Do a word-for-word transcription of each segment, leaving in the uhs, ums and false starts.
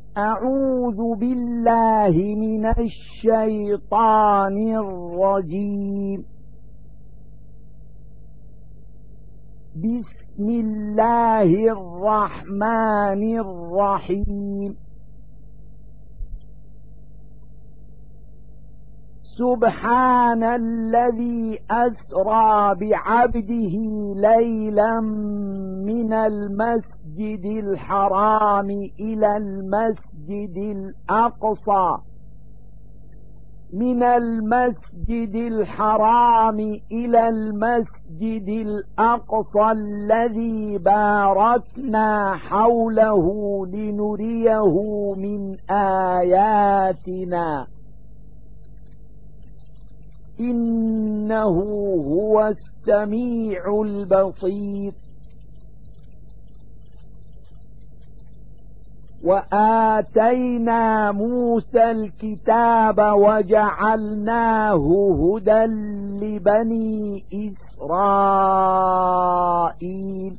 أعوذ بالله من الشيطان الرجيم. بسم الله الرحمن الرحيم. سبحان الذي أسرى بعبده ليلا من المسجد الحرام إلى المسجد الأقصى من المسجد الحرام إلى المسجد الأقصى الذي باركنا حوله لنريه من آياتنا إنه هو السميع البصير. وآتينا موسى الكتاب وجعلناه هدى لبني إسرائيل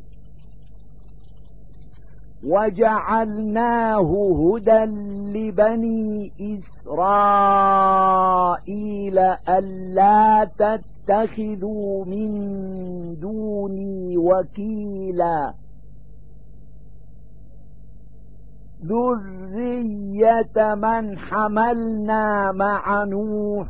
وجعلناه هدى لبني إسرائيل ألا تتخذوا من دوني وكيلا ذرية من حملنا مع نوح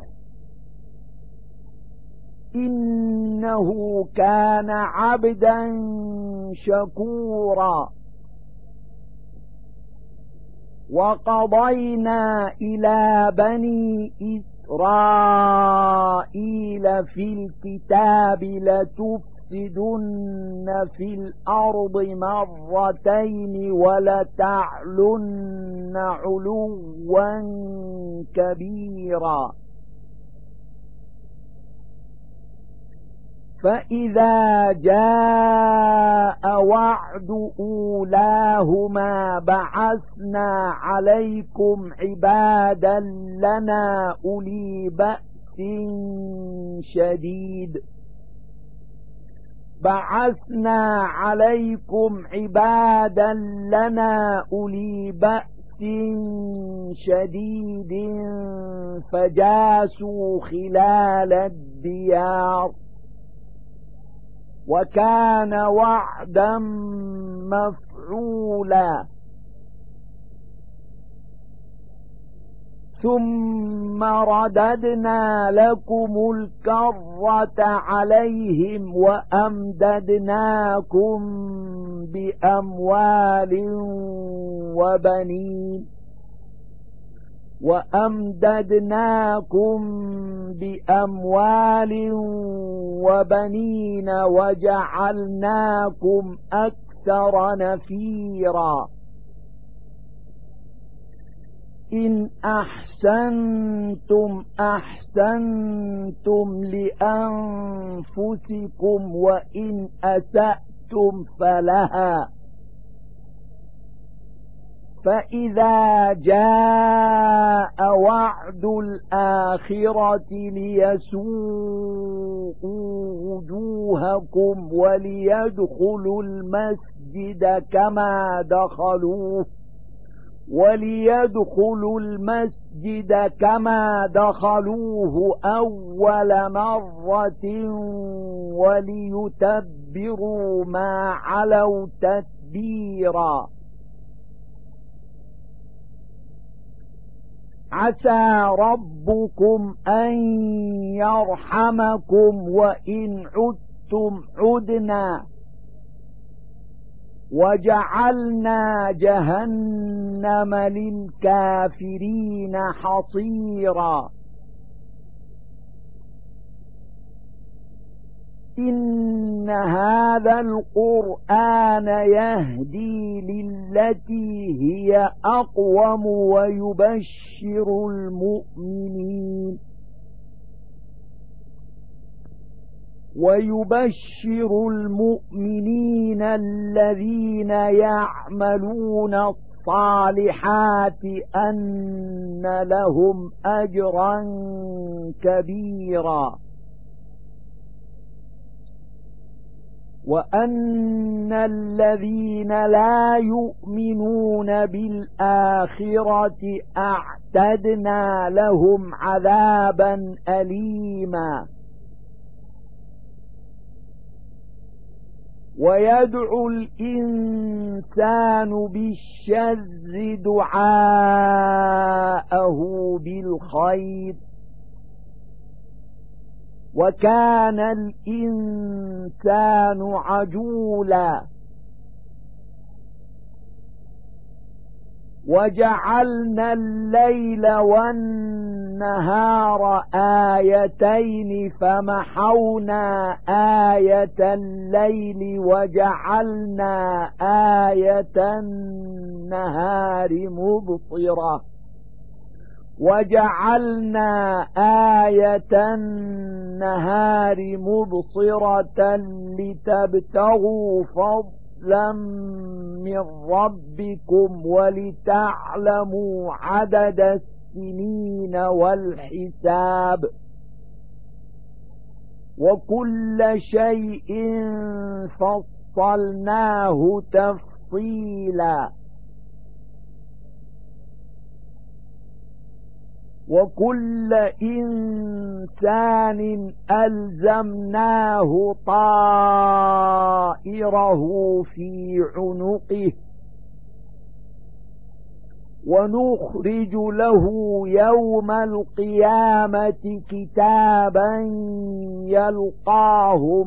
إنه كان عبدا شكورا. وقضينا إلى بني إسرائيل في الكتاب لتفسدن في الأرض مرتين ولتعلن علوا كبيرا. فإذا جاء وعد أولاهما بعثنا عليكم عبادا لنا أولي بأس شديد بعثنا عليكم عبادا لنا أولي بأس شديد فجاسوا خلال الديار وكان وعدا مفعولا. ثم رددنا لكم الكرة عليهم وأمددناكم بأموال وبنين وأمددناكم بأموال وبنين وجعلناكم أكثر نفيرا. إن أحسنتم أحسنتم لأنفسكم وإن أسأتم فلها. فإذا جاء وعد الآخرة ليسوءوا وجوهكم وليدخلوا المسجد كما دخلوه وليدخلوا المسجد كما دخلوه أول مرة وليتبروا ما علوا تتبيرا. عسى ربكم أن يرحمكم وإن عدتم عدنا وجعلنا جهنم للكافرين حصيرا. إن هذا القرآن يهدي للتي هي أقوم ويبشر المؤمنين ويبشر المؤمنين الذين يعملون الصالحات أن لهم أجرا كبيرا. وأن الذين لا يؤمنون بالآخرة أعتدنا لهم عذابا أليما. ويدعو الإنسان بالشر دعاءه بالخير وكان الإنسان عجولا. وجعلنا الليل والنهار آيتين فمحونا آية الليل وجعلنا آية النهار مبصرة وجعلنا آية النهار مبصرة لتبتغوا فضلا من ربكم ولتعلموا عدد السنين والحساب وكل شيء فصلناه تفصيلا. وكل إنسان ألزمناه طائره في عنقه ونخرج له يوم القيامة كتابا يلقاه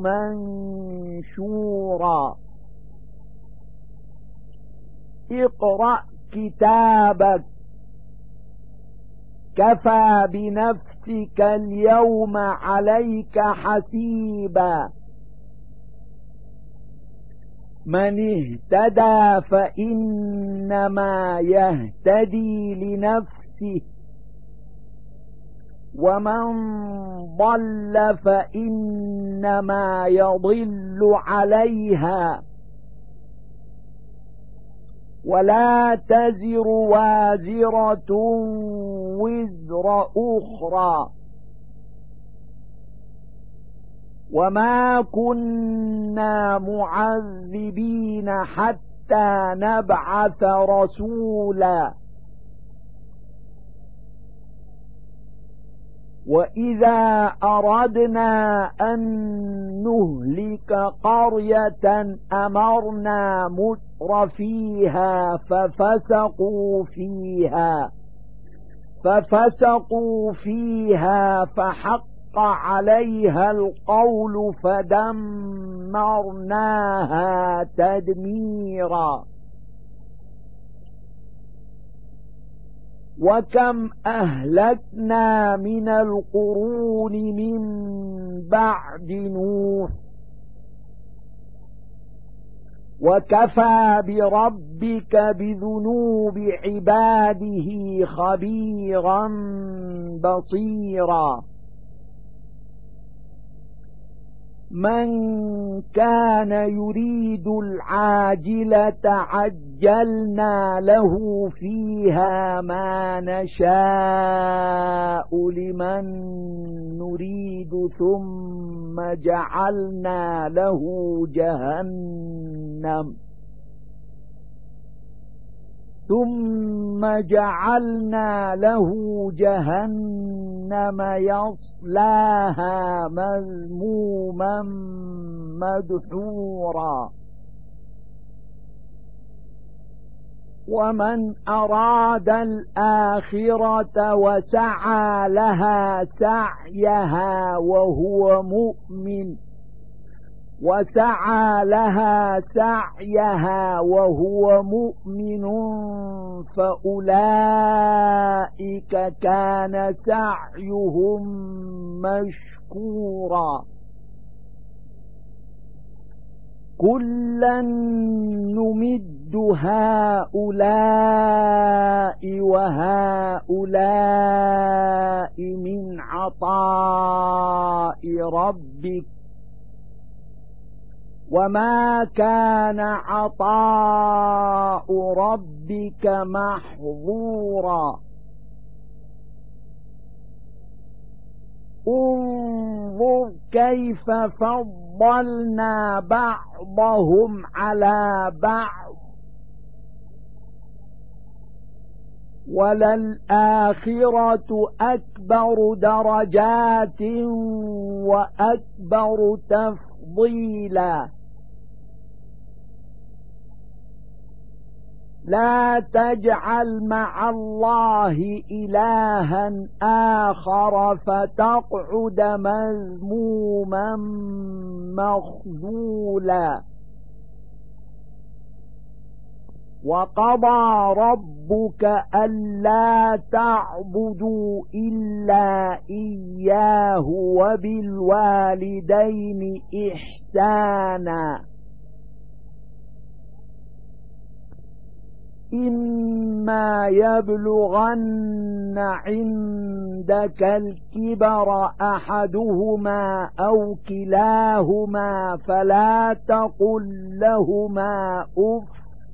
منشورا. اقرأ كتابك كفى بنفسك اليوم عليك حسيبا. من اهتدى فإنما يهتدي لنفسه ومن ضل فإنما يضل عليها ولا تزر وازرة وزر أخرى وما كنا معذبين حتى نبعث رسولا. وإذا أردنا أن نهلك قرية أمرنا متر فيها ففسقوا فيها ففسقوا فيها فحق عليها القول فدمرناها تدميرا. وكم أهلكنا من القرون من بعد نوح وكفى بربك بذنوب عباده خبيرا بصيرا. من كان يريد العاجلة عجلنا له فيها ما نشاء لمن نريد ثم جعلنا له جهنم ثم جعلنا له جهنم يصلاها مذموما مدحورا. ومن أراد الآخرة وسعى لها سعيها وهو مؤمن وسعى لها سعيها وهو مؤمن فأولئك كان سعيهم مشكورا. كلا نمد هؤلاء وهؤلاء من عطاء ربك وما كان عطاء ربك محظورا. انظر كيف فضلنا بعضهم على بعض وللآخرة أكبر درجات وأكبر تفضيلا لا تجعل مع الله إلها آخر فتقعد مذموما مخذولا وقضى ربك ألا تعبدوا إلا إياه وبالوالدين إحسانا إما يبلغن عندك الكبر أحدهما أو كلاهما فلا تقل لهما أف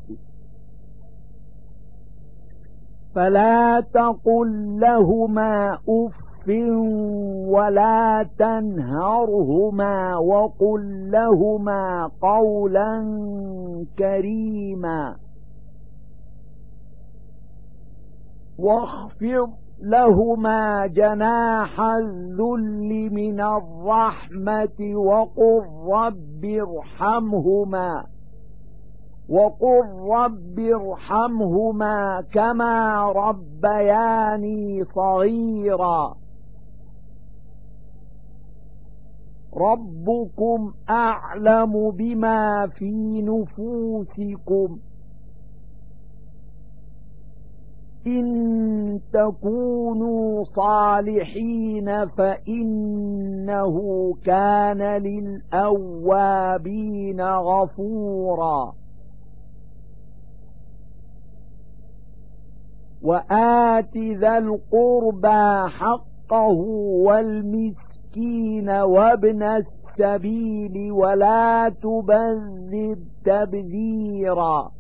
فلا تقل لهما أف ولا تنهرهما وقل لهما قولا كريما واخفض لهما جناح الذل من الرحمة وقل رب ارحمهما وقل رب ارحمهما كما ربياني صغيرا ربكم أعلم بما في نفوسكم إن تكونوا صالحين فإنه كان للأوابين غفورا وآت ذا القربى حقه والمسكين وابن السبيل ولا تبذر تبذيرا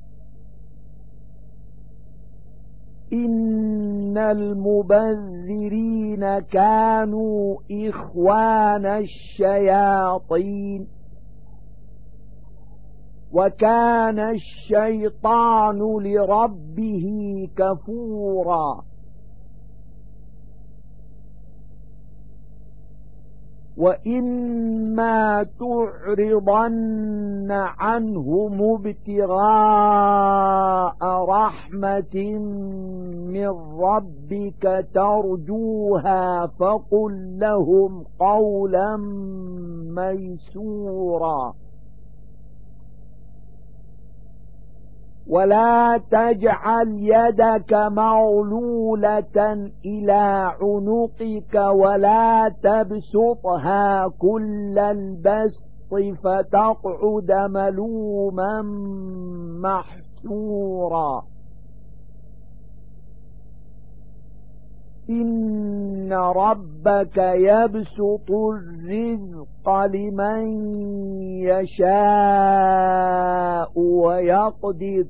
إن المبذرين كانوا إخوان الشياطين وكان الشيطان لربه كفورا وإما تعرضن عنهم ابتغاء رحمة من ربك ترجوها فقل لهم قولا ميسورا ولا تجعل يدك مغلولة إلى عنقك ولا تبسطها كل البسط فتقعد ملوما محسورا إن ربك يبسط الرزق لمن يشاء ويقدر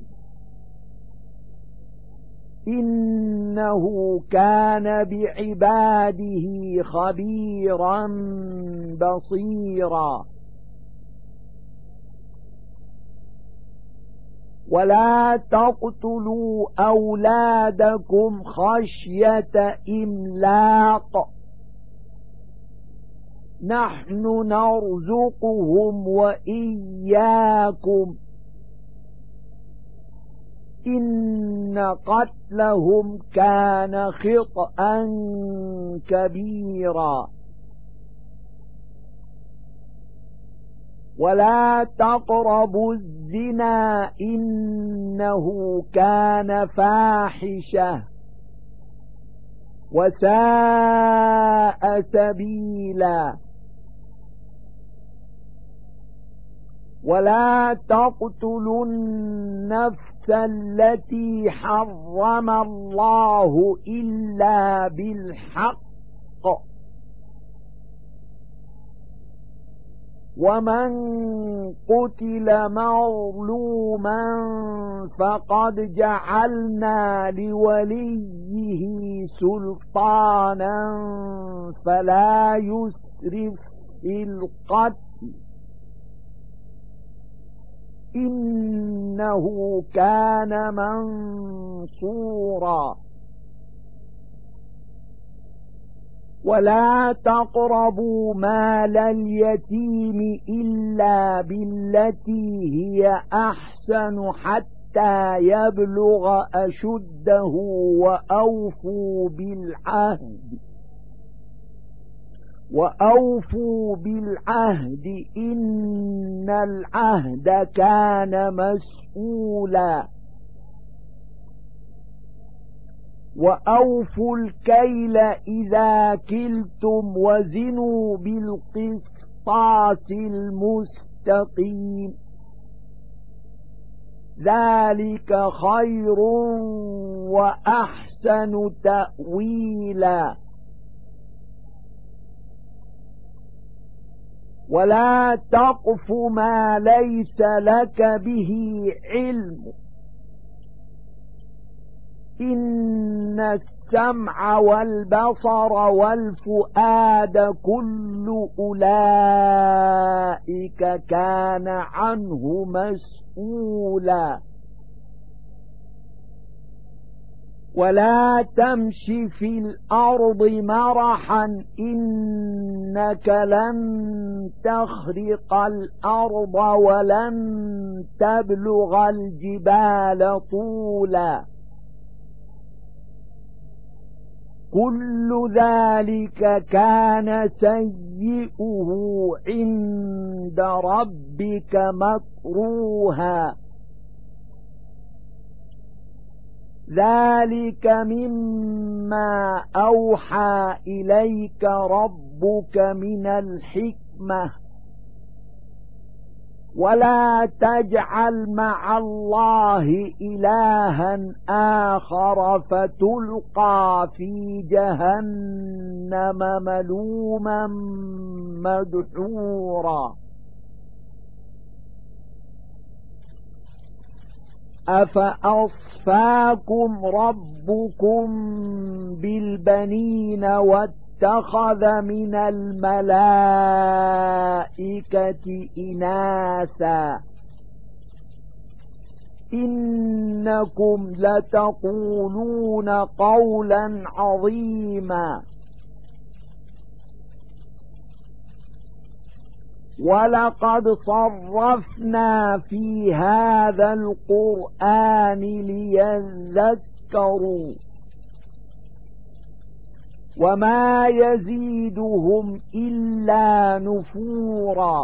إنه كان بعباده خبيرا بصيرا ولا تقتلوا أولادكم خشية إملاق نحن نرزقهم وإياكم إن قتلهم كان خطأ كبيرا ولا تقربوا الزنا إنه كان فاحشة وساء سبيلا ولا تقتلوا النفس التي حرم الله إلا بالحق ومن قتل مظلوما فقد جعلنا لوليه سلطانا فلا يسرف في القتل إنه كان منصورا ولا تقربوا مال اليتيم إلا بالتي هي أحسن حتى يبلغ أشده وأوفوا بالعهد وأوفوا بالعهد إن العهد كان مسؤولا وأوفوا الكيل إذا كلتم وزنوا بالقسطاس المستقيم ذلك خير وأحسن تأويلا ولا تقف ما ليس لك به علم إن السمع والبصر والفؤاد كل أولئك كان عنه مسؤولا ولا تمش في الأرض مرحا إنك لن تخرق الأرض ولن تبلغ الجبال طولا كل ذلك كان سيئه عند ربك مكروها ذلك مما أوحى إليك ربك من الحكمة ولا تجعل مع الله إلها آخر فتلقى في جهنم ملوما مدحورا أفأصفاكم ربكم بالبنين واتخذ من الملائكة إناثا إنكم لتقولون قولا عظيما ولقد صرفنا في هذا القرآن ليذكروا وما يزيدهم إلا نفورا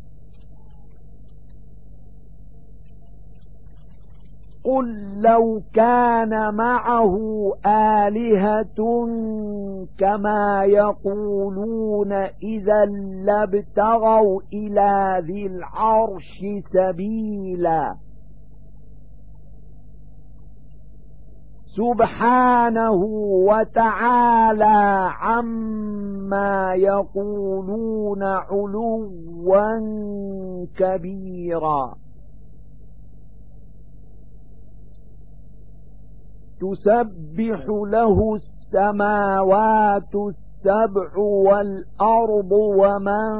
قل لو كان معه آلهة كما يقولون إذا لابتغوا إلى ذي العرش سبيلا سبحانه وتعالى عما يقولون علوا كبيرا تسبح له السماوات السبع والأرض ومن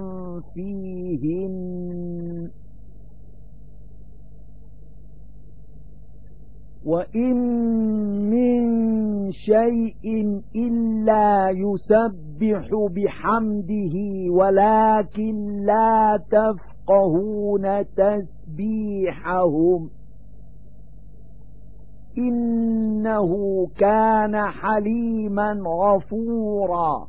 فيهن وإن من شيء إلا يسبح بحمده ولكن لا تفقهون تسبيحهم إنه كان حليما غفورا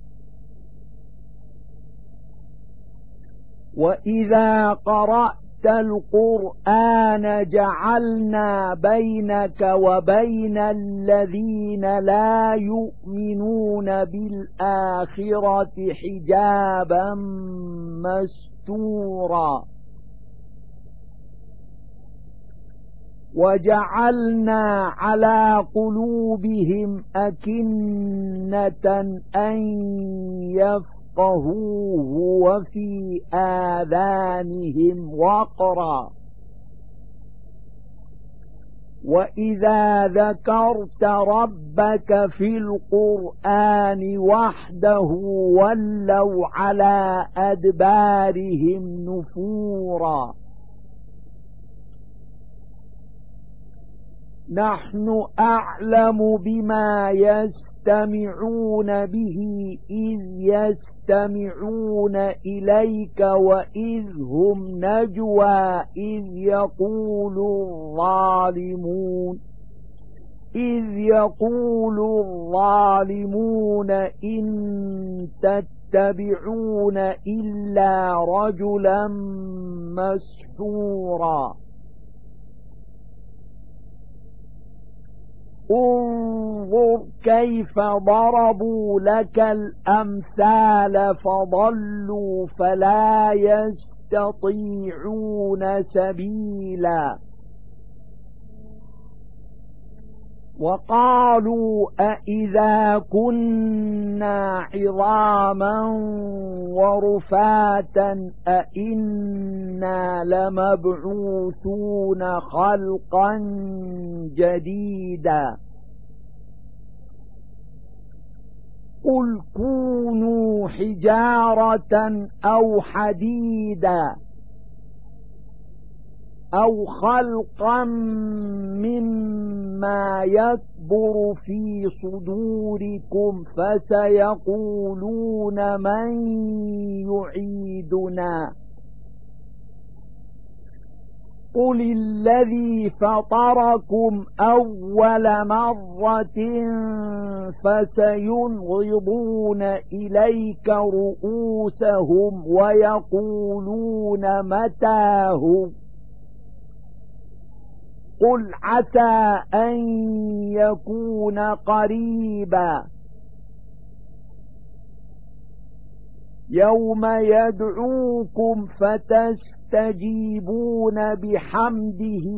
وإذا قرأت القرآن جعلنا بينك وبين الذين لا يؤمنون بالآخرة حجابا مستورا وجعلنا على قلوبهم أكنة أن يفقهوه وفي آذانهم وقرا وإذا ذكرت ربك في القرآن وحده ولوا على أدبارهم نفورا نحن أعلم بما يستمعون به إذ يستمعون إليك وإذ هم نجوى إذ يقول الظالمون إذ يقول الظالمون إن تتبعون إلا رجلا مسحورا انظر كيف ضربوا لك الأمثال فضلوا فلا يستطيعون سبيلا وقالوا أإذا كنا عظاما ورفاتا أإنا لمبعوثون خلقا جديدا قل كونوا حجارة أو حديدا أو خلقا مما يكبر في صدوركم فسيقولون من يعيدنا قل الذي فطركم أول مرة فسينغضون إليك رؤوسهم ويقولون متاه قل عسى أن يكون قريبا يوم يدعوكم فتستجيبون بحمده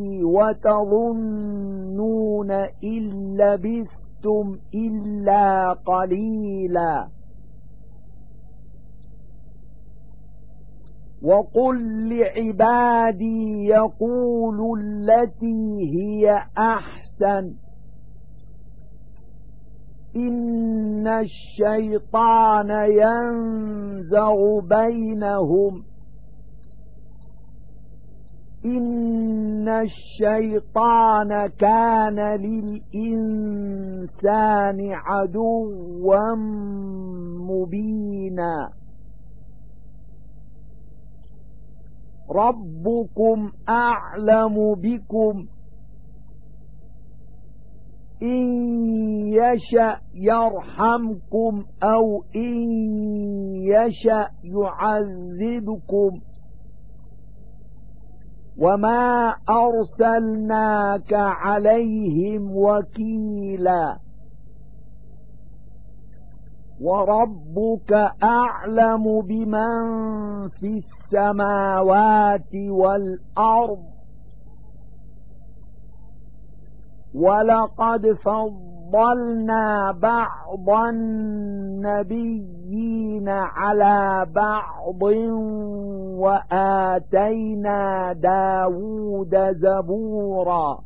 وتظنون إن لبثتم إلا قليلا وقل لعبادي يقولوا التي هي أحسن إن الشيطان ينزغ بينهم إن الشيطان كان للإنسان عدوا مبينا ربكم أعلم بكم إن يشأ يرحمكم أو إن يشأ يعذبكم وما أرسلناك عليهم وكيلا وربك أعلم بمن في السماوات والأرض ولقد فضلنا بعض النبيين على بعض وآتينا داود زبورا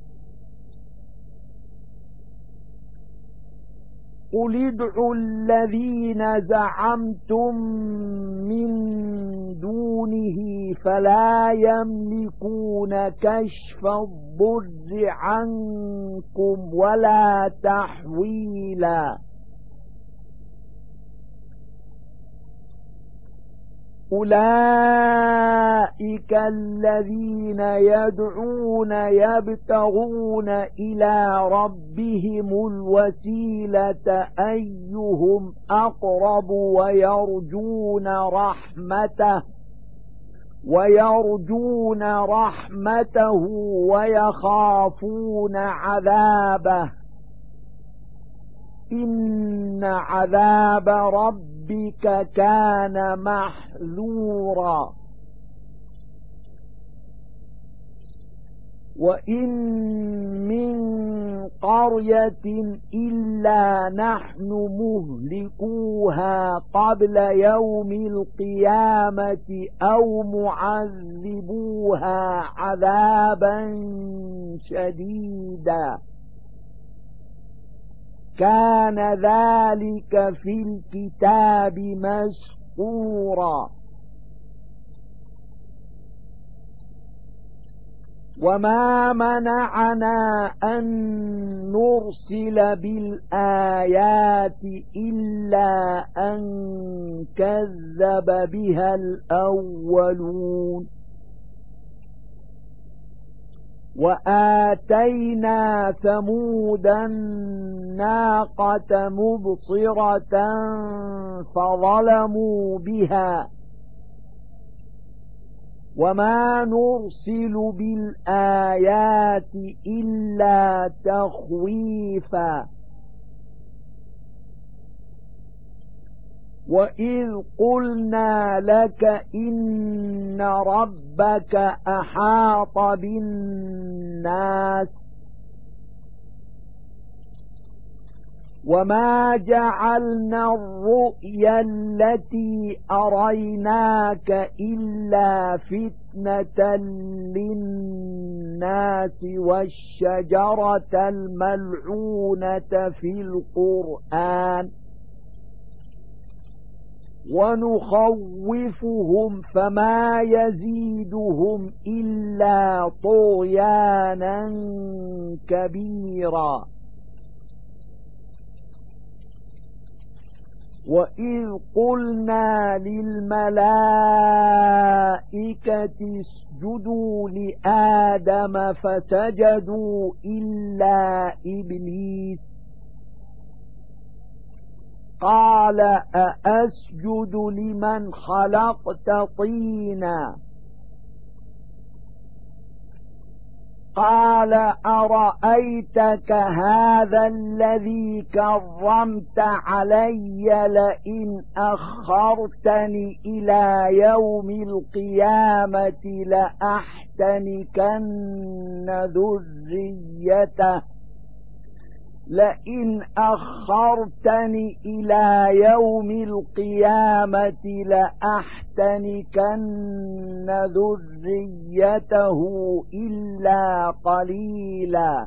قل ادعوا الذين زعمتم من دونه فلا يملكون كشف الضر عنكم ولا تحويلا أولئك الذين يدعون يبتغون إلى ربهم الوسيلة أيهم أقرب ويرجون رحمته ويرجون رحمته ويخافون عذابه إن عذاب ربك ربك كان محذورا وإن من قرية إلا نحن مهلكوها قبل يوم القيامة أو معذبوها عذابا شديدا كان ذلك في الكتاب مسطورا وما منعنا أن نرسل بالآيات إلا أن كذب بها الأولون وآتينا ثمود الناقة مبصرة فظلموا بها وما نرسل بالآيات إلا تخويفا وإذ قلنا لك إن ربك أحاط بالناس وما جعلنا الرؤيا التي أريناك إلا فتنة للناس والشجرة الملعونة في القرآن ونخوفهم فما يزيدهم إلا طغيانا كبيرا وإذ قلنا للملائكة اسجدوا لآدم فسجدوا إلا إبليس قال أأسجد لمن خلقت طينا قال أرأيتك هذا الذي كرمت علي لئن أخرتني إلى يوم القيامة لأحتنكن ذريته لئن أخرتني إلى يوم القيامة لأحتنكن ذريته إلا قليلا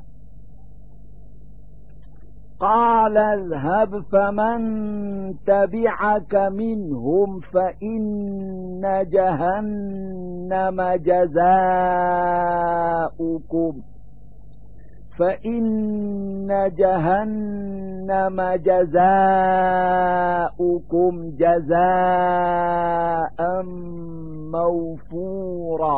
قال اذهب فمن تبعك منهم فإن جهنم جزاؤكم فإن جهنم جزاؤكم جزاء موفورا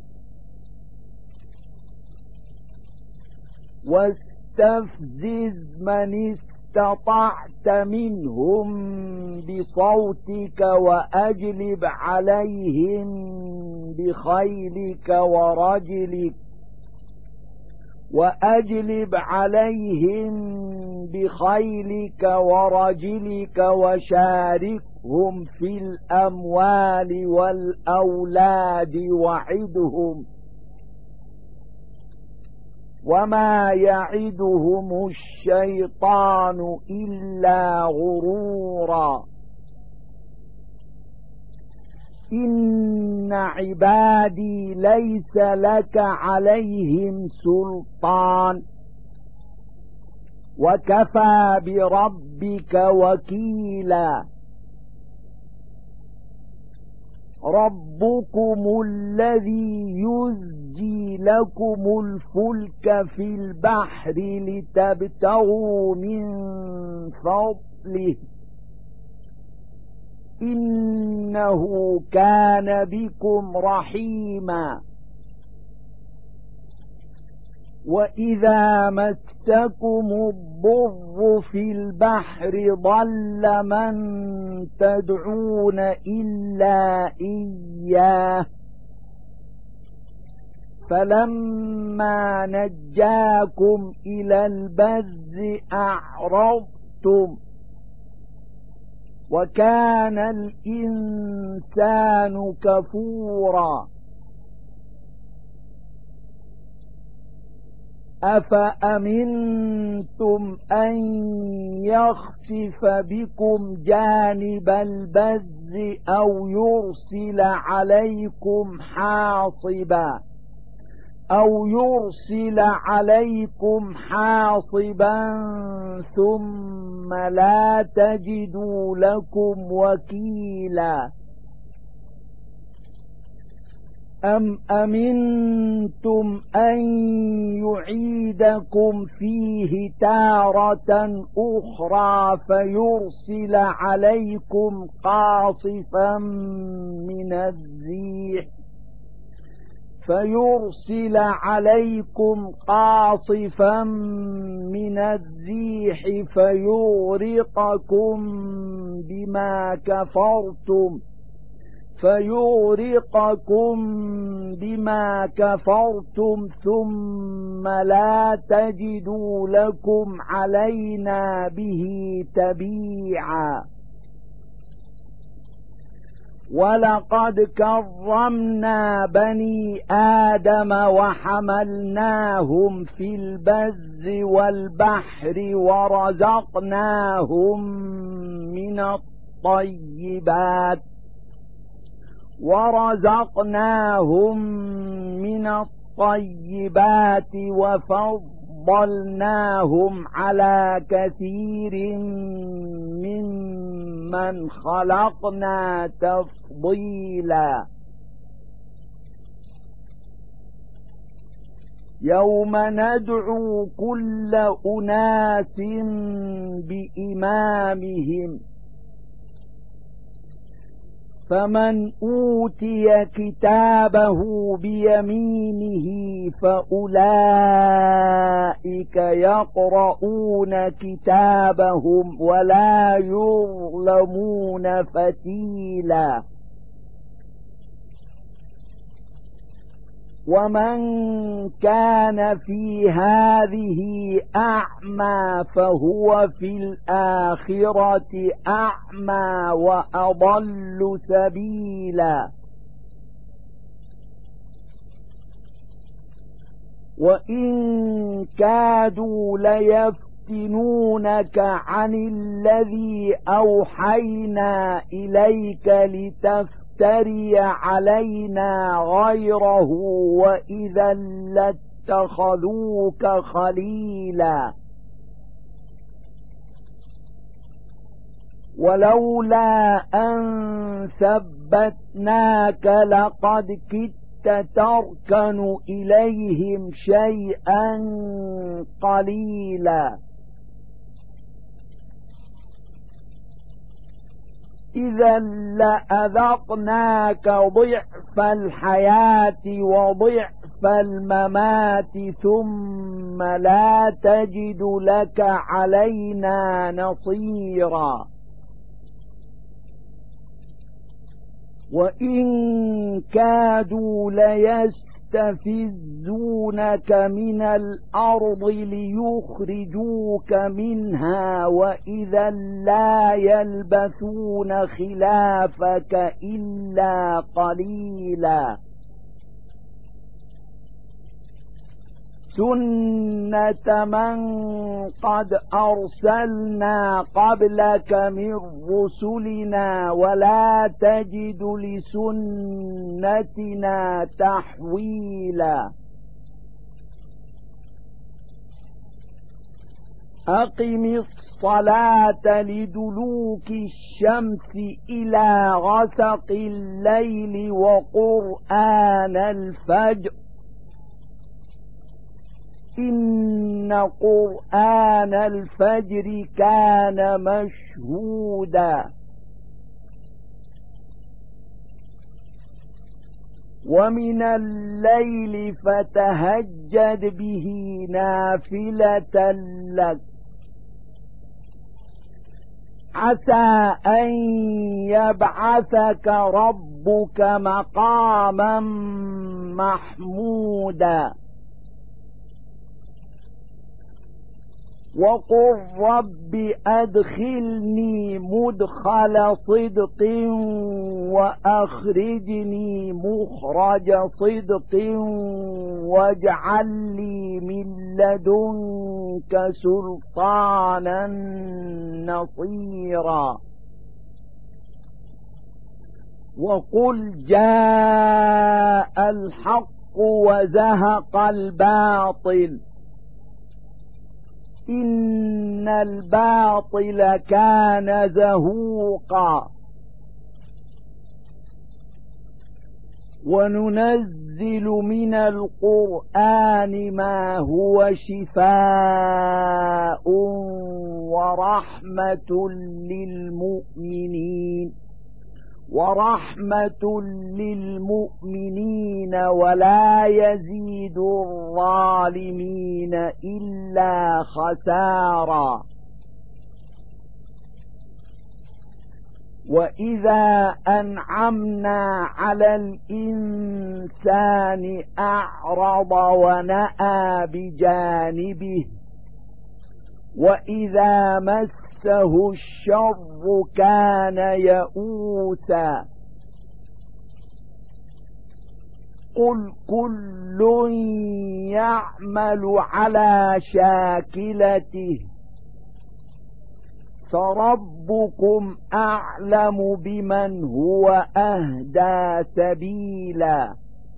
واستفزز من استطعت منهم بصوتك وأجلب عليهم بخيلك ورجلك وأجلب عليهم بخيلك ورجلك وشاركهم في الأموال والأولاد وعدهم وما يعدهم الشيطان إلا غرورا إن عبادي ليس لك عليهم سلطان وكفى بربك وكيلا ربكم الذي يزجي لكم الفلك في البحر لتبتغوا من فضله إنه كان بكم رحيما وإذا مسكم الضر في البحر ضل من تدعون إلا إياه فلما نجاكم إلى البر أعرضتم وكان الإنسان كفورا أفأمنتم أن يخسف بكم جانب البز أو يرسل عليكم حاصبا أو يرسل عليكم حاصبا ثم لا تجدوا لكم وكيلا أم أمنتم أن يعيدكم فيه تارة أخرى فيرسل عليكم قاصفا من الريح فيرسل عليكم قاصفا من الريح فيغرقكم بما كفرتم فيغرقكم بما كفرتم ثم لا تجدوا لكم علينا به تبيعا ولقد كرمنا بني آدم وحملناهم في البر والبحر ورزقناهم من الطيبات ورزقناهم من الطيبات وفضلناهم على كثير ممن خلقنا تفضيلا يوم ندعو كل أناس بإمامهم فمن أوتي كتابه بيمينه فأولئك يقرؤون كتابهم ولا يظلمون فتيلا ومن كان في هذه أعمى فهو في الآخرة أعمى وأضل سبيلا وإن كادوا ليفتنونك عن الذي أوحينا إليك لتفتن تري علينا غيره وإذا لاتخذوك خليلا ولولا أن ثبتناك لقد كدت تركن إليهم شيئا قليلا إذا لأذقناك ضعف الحياة وضعف الممات ثم لا تجد لك علينا نصيرا وإن كادوا ليستفزونك من الأرض ليخرجوك منها وإذا لا يلبثون خلافك إلا قليلا سنة من قد أرسلنا قبلك من رسلنا ولا تجد لسنتنا تحويلا أقم الصلاة لدلوك الشمس إلى غسق الليل وقرآن الفجر إن قرآن الفجر كان مشهودا ومن الليل فتهجد به نافلة لك عسى أن يبعثك ربك مقاما محمودا وقل رب أدخلني مدخل صدق وأخرجني مخرج صدق واجعل لي من لدنك سلطانا نصيرا وقل جاء الحق وزهق الباطل إن الباطل كان زهوقا وننزل من القرآن ما هو شفاء ورحمة للمؤمنين ورحمة للمؤمنين ولا يزيد الظالمين إلا خسارا وإذا أنعمنا على الإنسان أعرض ونأى بجانبه وإذا مسه الشر كان يئوسا قل كل يعمل على شاكلته فربكم أعلم بمن هو أهدى سبيلا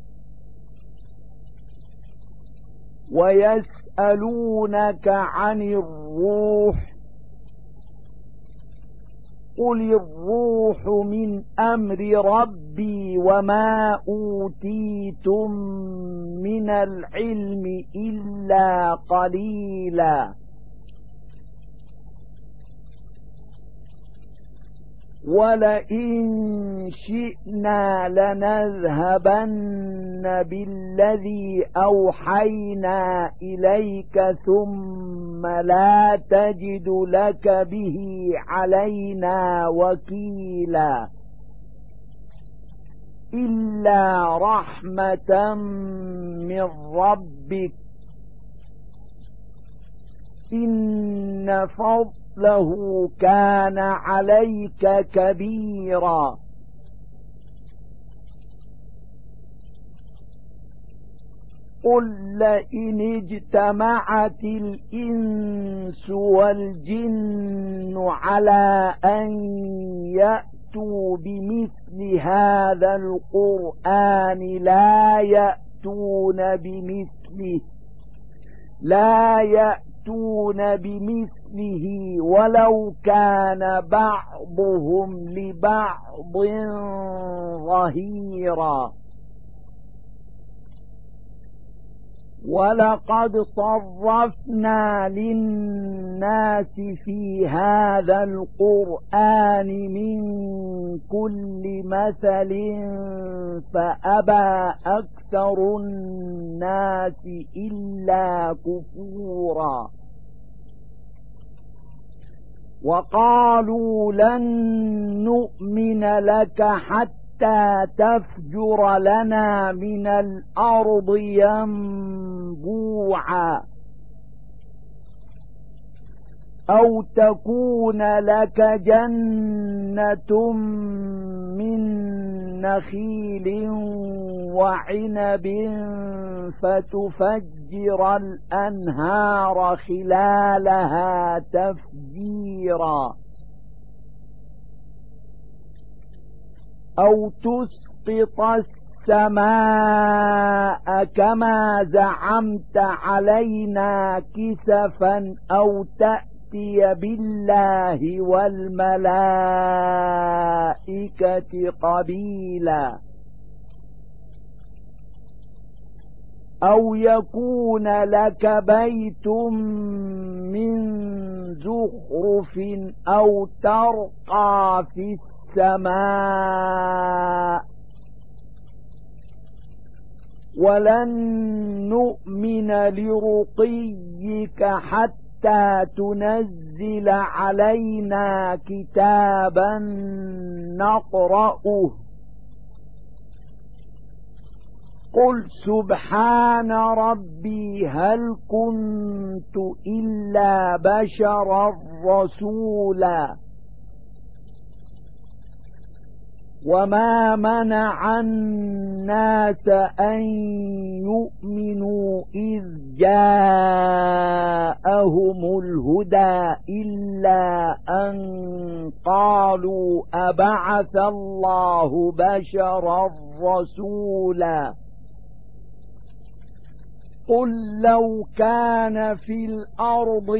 ويسألونك عن الروح قل الروح من أمر ربي وما أوتيتم من العلم إلا قليلا ولئن شئنا لنذهبن بالذي أوحينا إليك ثم لا تجد لك به علينا وكيلا إلا رحمة من ربك إن فضل له كان عليك كبيرا قل لئن اجتمعت الإنس والجن على أن يأتوا بمثل هذا القرآن لا يأتون بمثله لا يأتون بمثله ولو كان بعضهم لبعض ظهيرا ولقد صرفنا للناس في هذا القرآن من كل مثل فأبى أكثر الناس إلا كفورا وقالوا لن نؤمن لك حتى حتى تفجر لنا من الأرض ينبوعا أو تكون لك جنة من نخيل وعنب فتفجر الأنهار خلالها تفجيرا أو تسقط السماء كما زعمت علينا كسفا أو تأتي بالله والملائكة قبيلا أو يكون لك بيت من زخرف أو ترقى في السماء ولن نؤمن لرقيك حتى تنزل علينا كتابا نقرأه قل سبحان ربي هل كنت إلا بشرا رسولا وما منع الناس أن يؤمنوا إذ جاءهم الهدى إلا أن قالوا أبعث الله بشرا رسولا قل لو كان في الأرض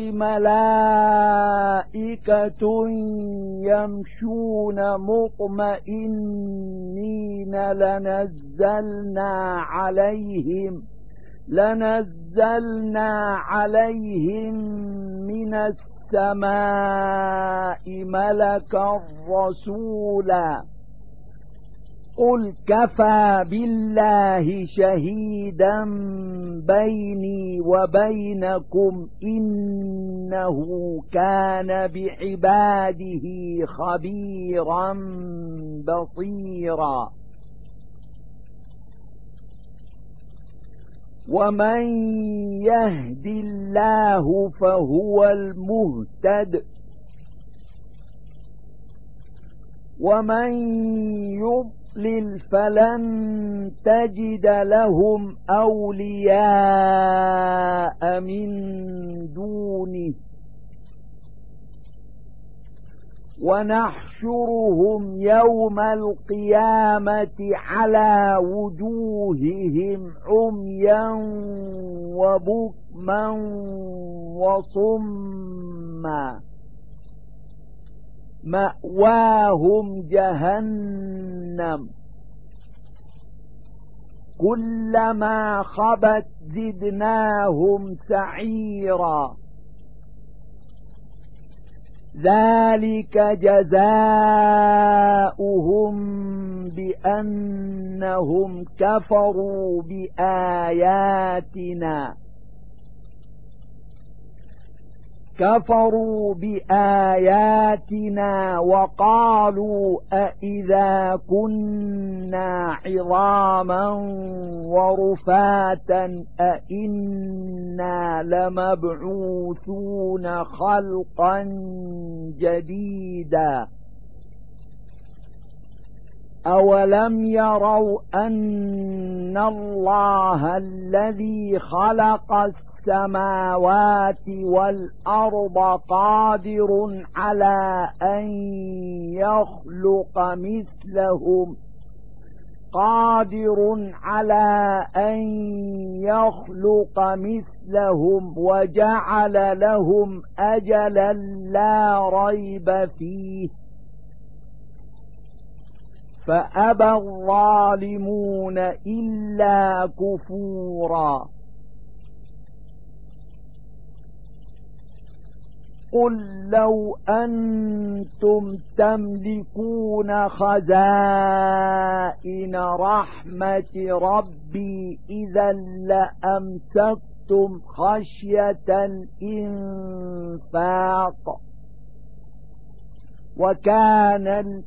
ملائكة يمشون مطمئنين لنزلنا عليهم لنزلنا عليهم من السماء ملكا رسولا قل كفى بالله شهيدا بيني وبينكم إنه كان بعباده خبيرا بصيرا ومن يهد الله فهو المهتد ومن يضلل فلن تجد لهم أولياء من دونه ونحشرهم يوم القيامة على وجوههم عميا وبكما وصما مأواهم جهنم كلما خبت زدناهم سعيرا ذلك جزاؤهم بأنهم كفروا بآياتنا كفروا بآياتنا وقالوا أإذا كنا عظاما ورفاتا أإنا لمبعوثون خلقا جديدا أولم يروا أن الله الذي خلق السماوات والأرض قادر على أن يخلق مثلهم قادر على أن يخلق مثلهم وجعل لهم أجلا لا ريب فيه فأبى الظالمون إلا كفورا قل لو أنتم تملكون خزائن رحمة ربي إذا لأمسكتم خشية الإنفاق وكان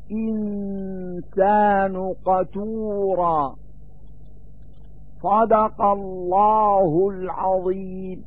الإنسان قتورا صدق الله العظيم.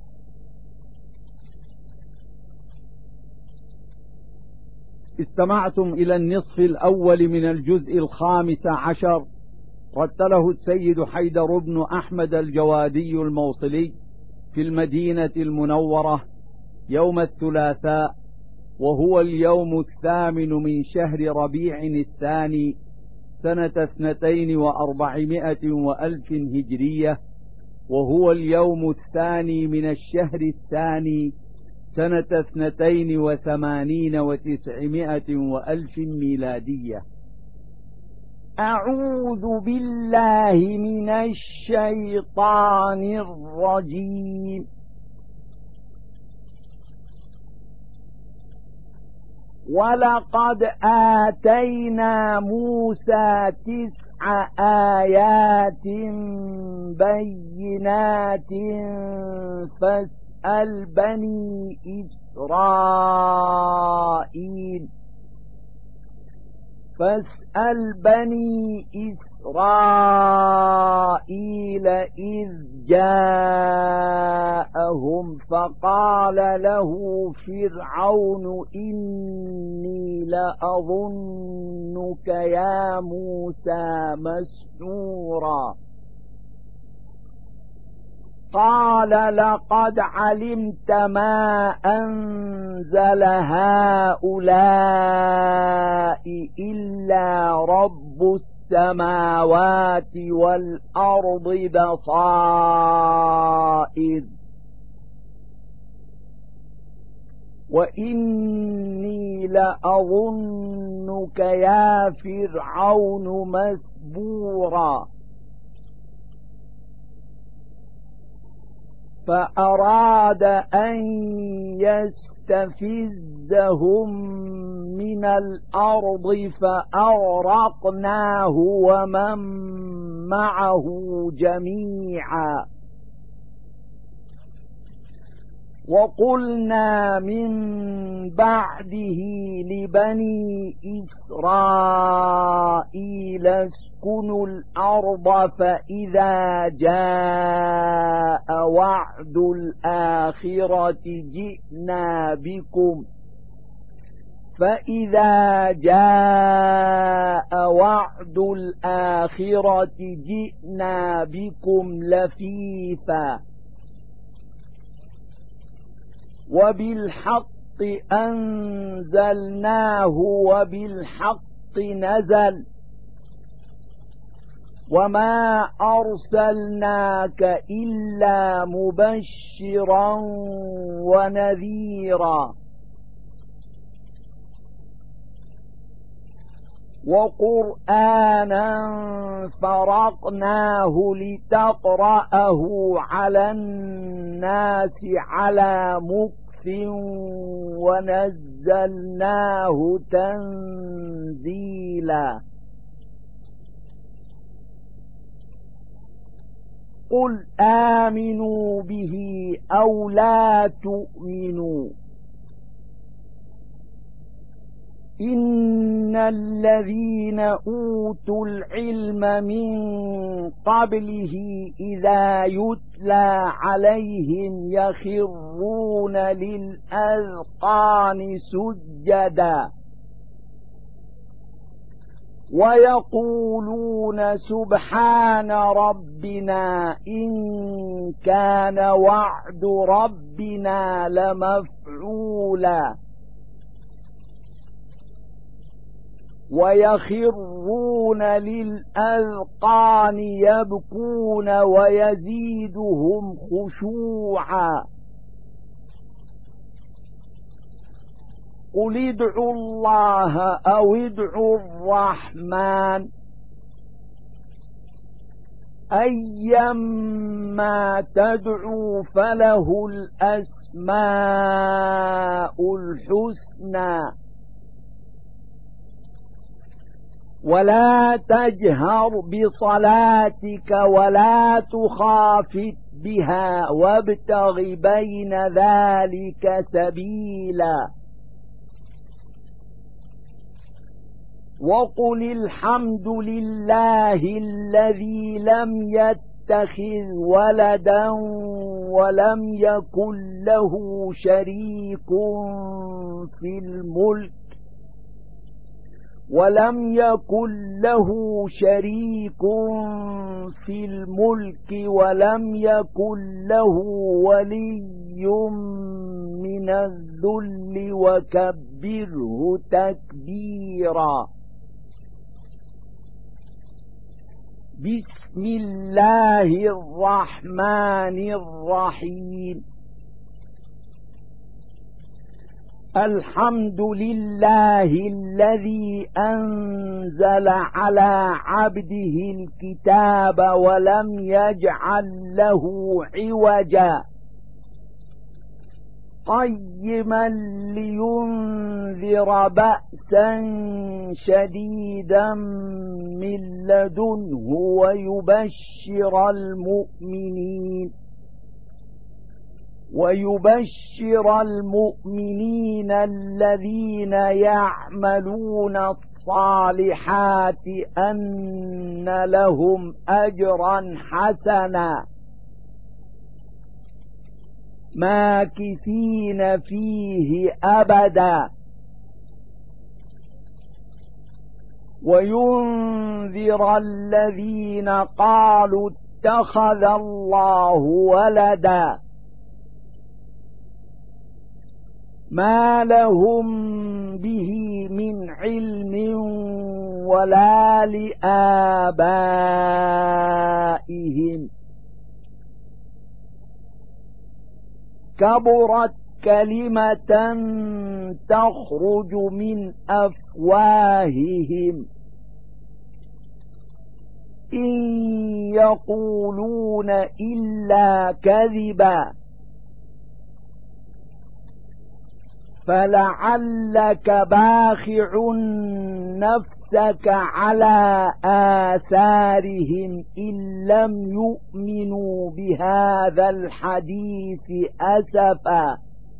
استمعتم إلى النصف الأول من الجزء الخامس عشر، رتله السيد حيدر بن أحمد الجوادي الموصلي في المدينة المنورة يوم الثلاثاء، وهو اليوم الثامن من شهر ربيع الثاني سنة اثنتين وأربعمائة وألف هجرية، وهو اليوم الثاني من الشهر الثاني سنة اثنتين وثمانين وتسعمائة وألف ميلادية. أعوذ بالله من الشيطان الرجيم. ولقد آتينا موسى تسع آيات بينات فاسأل بني إسرائيل فاسأل بني إسرائيل إذ جاءهم فقال له فرعون إني لأظنك يا موسى مسحورا قال لقد علمت ما أنزل هؤلاء إلا رب السماوات والأرض بصائر وإني لأظنك يا فرعون مثبورا فأراد أن يستفزهم من الأرض فأغرقناه ومن معه جميعا وقلنا من بعده لبني إسرائيل اسكنوا الأرض فإذا جاء وعد الآخرة جئنا بكم فإذا جاء وعد الآخرة جئنا بكم لفيفا وبالحق أنزلناه وبالحق نزل وما أرسلناك إلا مبشرا ونذيرا وقرآنا فرقناه لتقرأه على الناس على مكث ونزلناه تنزيلا قل آمنوا به أو لا تؤمنوا إن الذين أوتوا العلم من قبله إذا يتلى عليهم يخرون للأذقان سجدا ويقولون سبحان ربنا إن كان وعد ربنا لمفعولا ويخرون للأذقان يبكون ويزيدهم خشوعا قل ادعوا الله أو ادعوا الرحمن أيما تدعوا فله الأسماء الحسنى ولا تجهر بصلاتك ولا تخافت بها وابتغ بين ذلك سبيلا وقل الحمد لله الذي لم يتخذ ولدا ولم يكن له شريك في الملك ولم يكن له شريك في الملك ولم يكن له ولي من الذل وكبره تكبيرا بسم الله الرحمن الرحيم الحمد لله الذي أنزل على عبده الكتاب ولم يجعل له عوجا قيما لينذر بأسا شديدا من لدنه ويبشر المؤمنين ويبشر المؤمنين الذين يعملون الصالحات أن لهم أجرا حسنا ماكثين فيه أبدا وينذر الذين قالوا اتخذ الله ولدا ما لهم به من علم ولا لآبائهم كبرت كلمة تخرج من أفواههم إن يقولون إلا كذبا فلعلك باخع نفسك على آثارهم إن لم يؤمنوا بهذا الحديث أسفا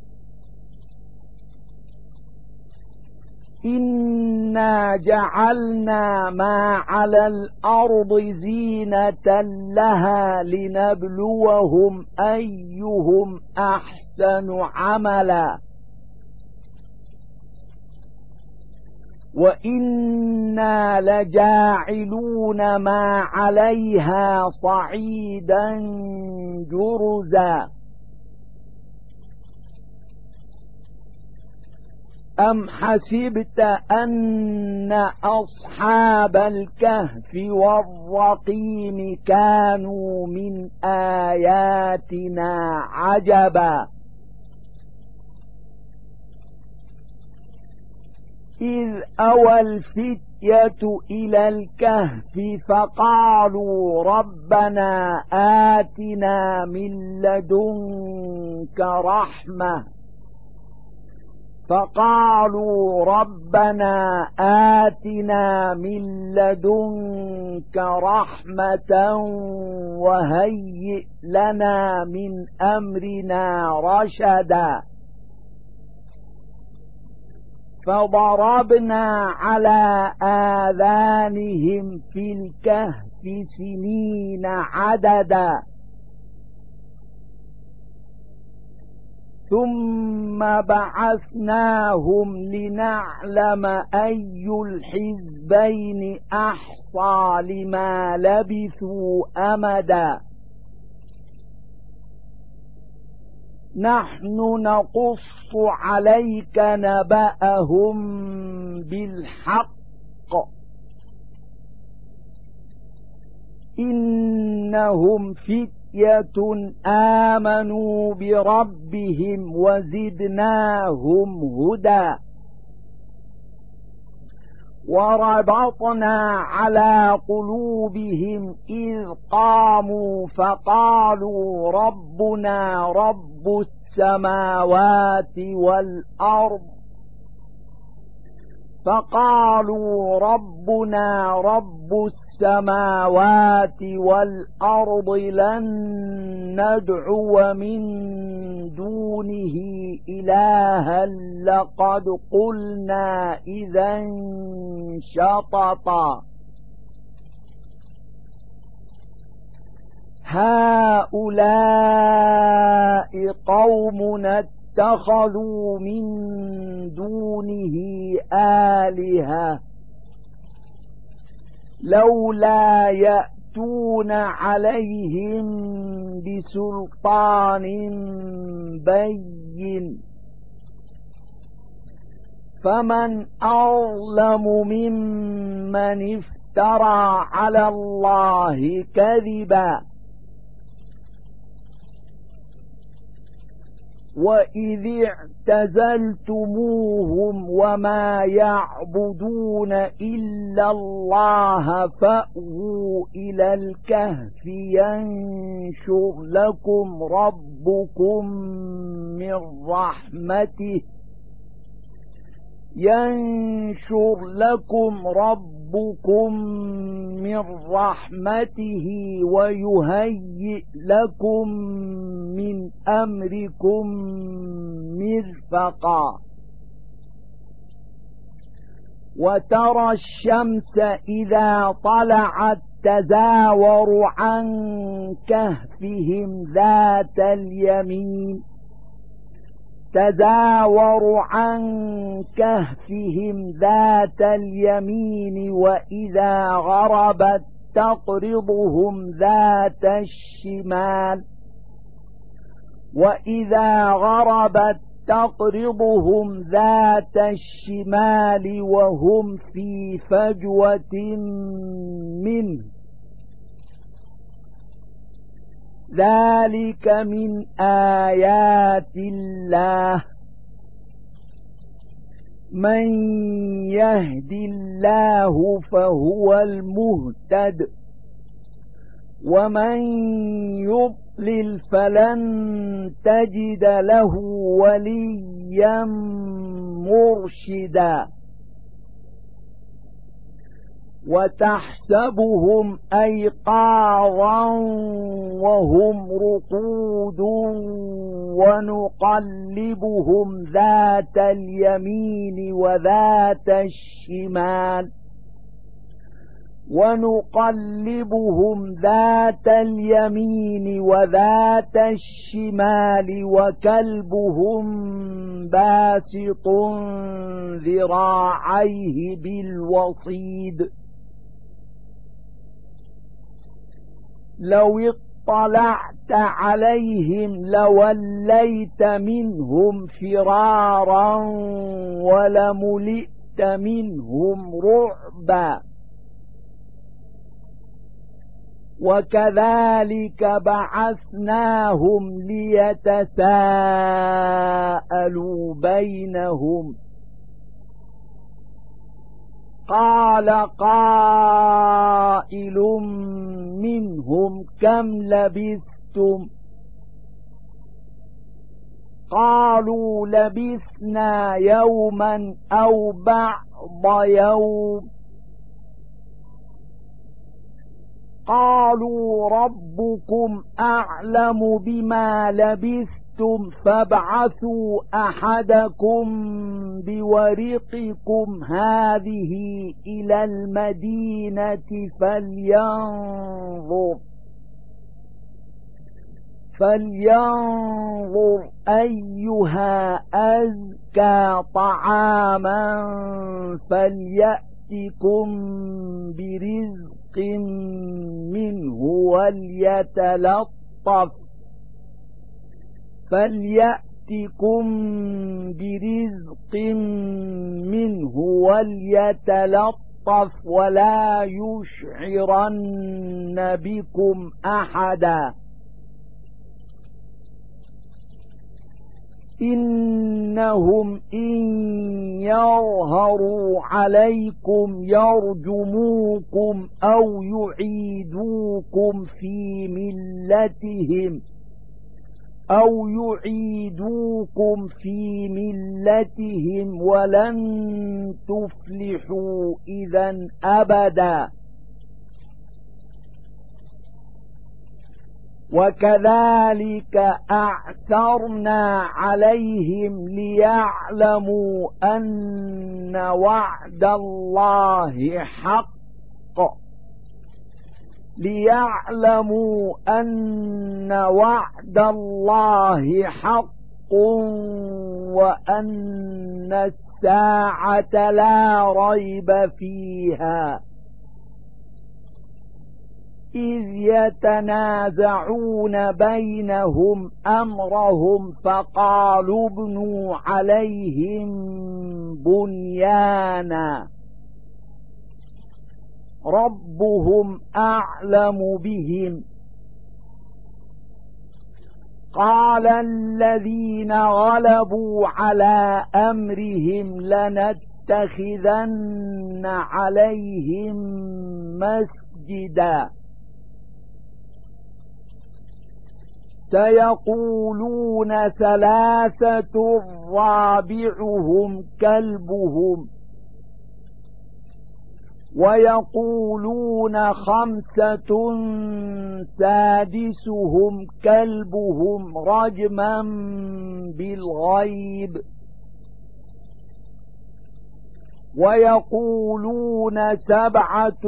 إنا جعلنا ما على الأرض زينة لها لنبلوهم أيهم أحسن عملا وإنا لجاعلون ما عليها صعيدا جرزا أم حسبت أن أصحاب الكهف والرقيم كانوا من آياتنا عجبا إذ أوى الفتية إلى الكهف فقالوا ربنا آتنا من لدنك رحمة فقالوا ربنا آتنا من لدنك رحمة وهيئ لنا من أمرنا رشدا فضربنا على آذانهم في الكهف سنين عددا ثم بعثناهم لنعلم أي الحزبين أحصى لما لبثوا أمدا نحن نقص عليك نبأهم بالحق إنهم فتية آمنوا بربهم وزدناهم هدى وربطنا على قلوبهم إذ قاموا فقالوا ربنا رب السماوات والأرض فقالوا ربنا رب السماوات والأرض لن ندعو من دونه إلها لقد قلنا إذا شططا هؤلاء قومنا اتخذوا من دونه آلهة لولا يأتون عليهم بسلطان بين فمن أظلم ممن افترى على الله كذبا وإذ اعتزلتموهم وما يعبدون إلا الله فأووا إلى الكهف ينشر لكم ربكم من رحمته ينشر لكم ربكم ربكم من رحمته ويهيئ لكم من أمركم مرفقا وترى الشمس إذا طلعت تزاور عن كهفهم ذات اليمين تزاور عن كهفهم ذات اليمين وإذا غربت تقرضهم ذات الشمال وإذا غربت تقرضهم ذات الشمال وهم في فجوة منه ذلك من آيات الله من يهد الله فهو المهتد ومن يضلل فلن تجد له وليا مرشدا وتحسبهم أيقاظا وهم رقود ونقلبهم ذات اليمين وذات الشمال ونقلبهم ذات اليمين وذات الشمال وكلبهم باسط ذراعيه بالوصيد لو اطلعت عليهم لوليت منهم فرارا ولملئت منهم رعبا وكذلك بعثناهم ليتساءلوا بينهم قال قائل منهم كم لبثتم قالوا لبثنا يوما أو بعض يوم قالوا ربكم أعلم بما لبثتم فابعثوا أحدكم بورقكم هذه إلى المدينة فلينظر فلينظر أيها أزكى طعاما فليأتكم برزق منه وليتلطف فليأتكم برزق منه وليتلطف ولا يشعرن بكم أحدا إنهم إن يظهروا عليكم يرجموكم أو يعيدوكم في ملتهم أو يعيدوكم في ملتهم ولن تفلحوا إذا أبدا وكذلك أعثرنا عليهم ليعلموا أن وعد الله حق ليعلموا أن وعد الله حق وأن الساعة لا ريب فيها إذ يتنازعون بينهم أمرهم فقالوا ابنوا عليهم بنيانا ربهم أعلم بهم قال الذين غلبوا على أمرهم لنتخذن عليهم مسجدا سيقولون ثلاثة رابعهم كلبهم ويقولون خمسة سادسهم كلبهم رجما بالغيب ويقولون سبعة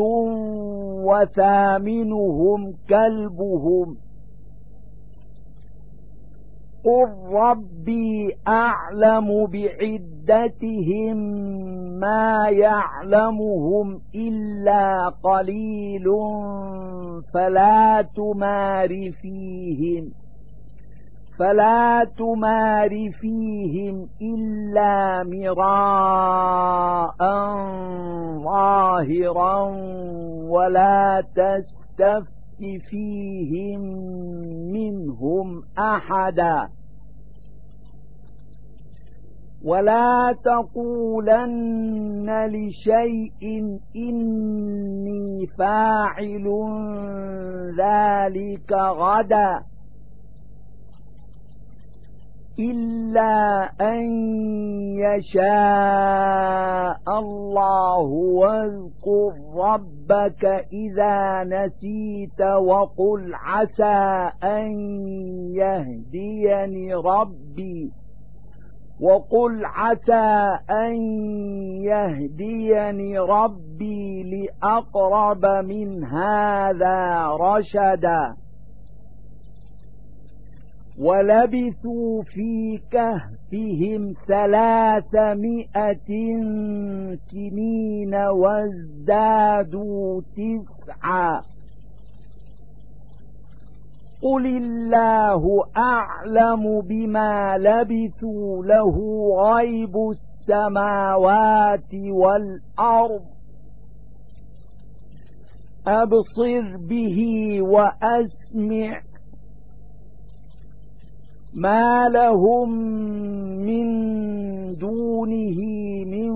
وثامنهم كلبهم قل ربي أعلم بعدتهم ما يعلمهم إلا قليل فلا تمار فيهم فلا تمار فيهم إلا مراء ظاهرا ولا تستفت فيهم منهم أحدا ولا تقولن لشيء إني فاعل ذلك غدا إلا أن يشاء الله واذكر ربك إذا نسيت وقل عسى أن يهديني ربي وقل عسى أن يهديني ربي لأقرب من هذا رشدا ولبثوا في كهفهم ثلاثمائة سنين وازدادوا تسعا قل الله أعلم بما لبثوا له غيب السماوات والأرض أبصر به وأسمع ما لهم من دونه من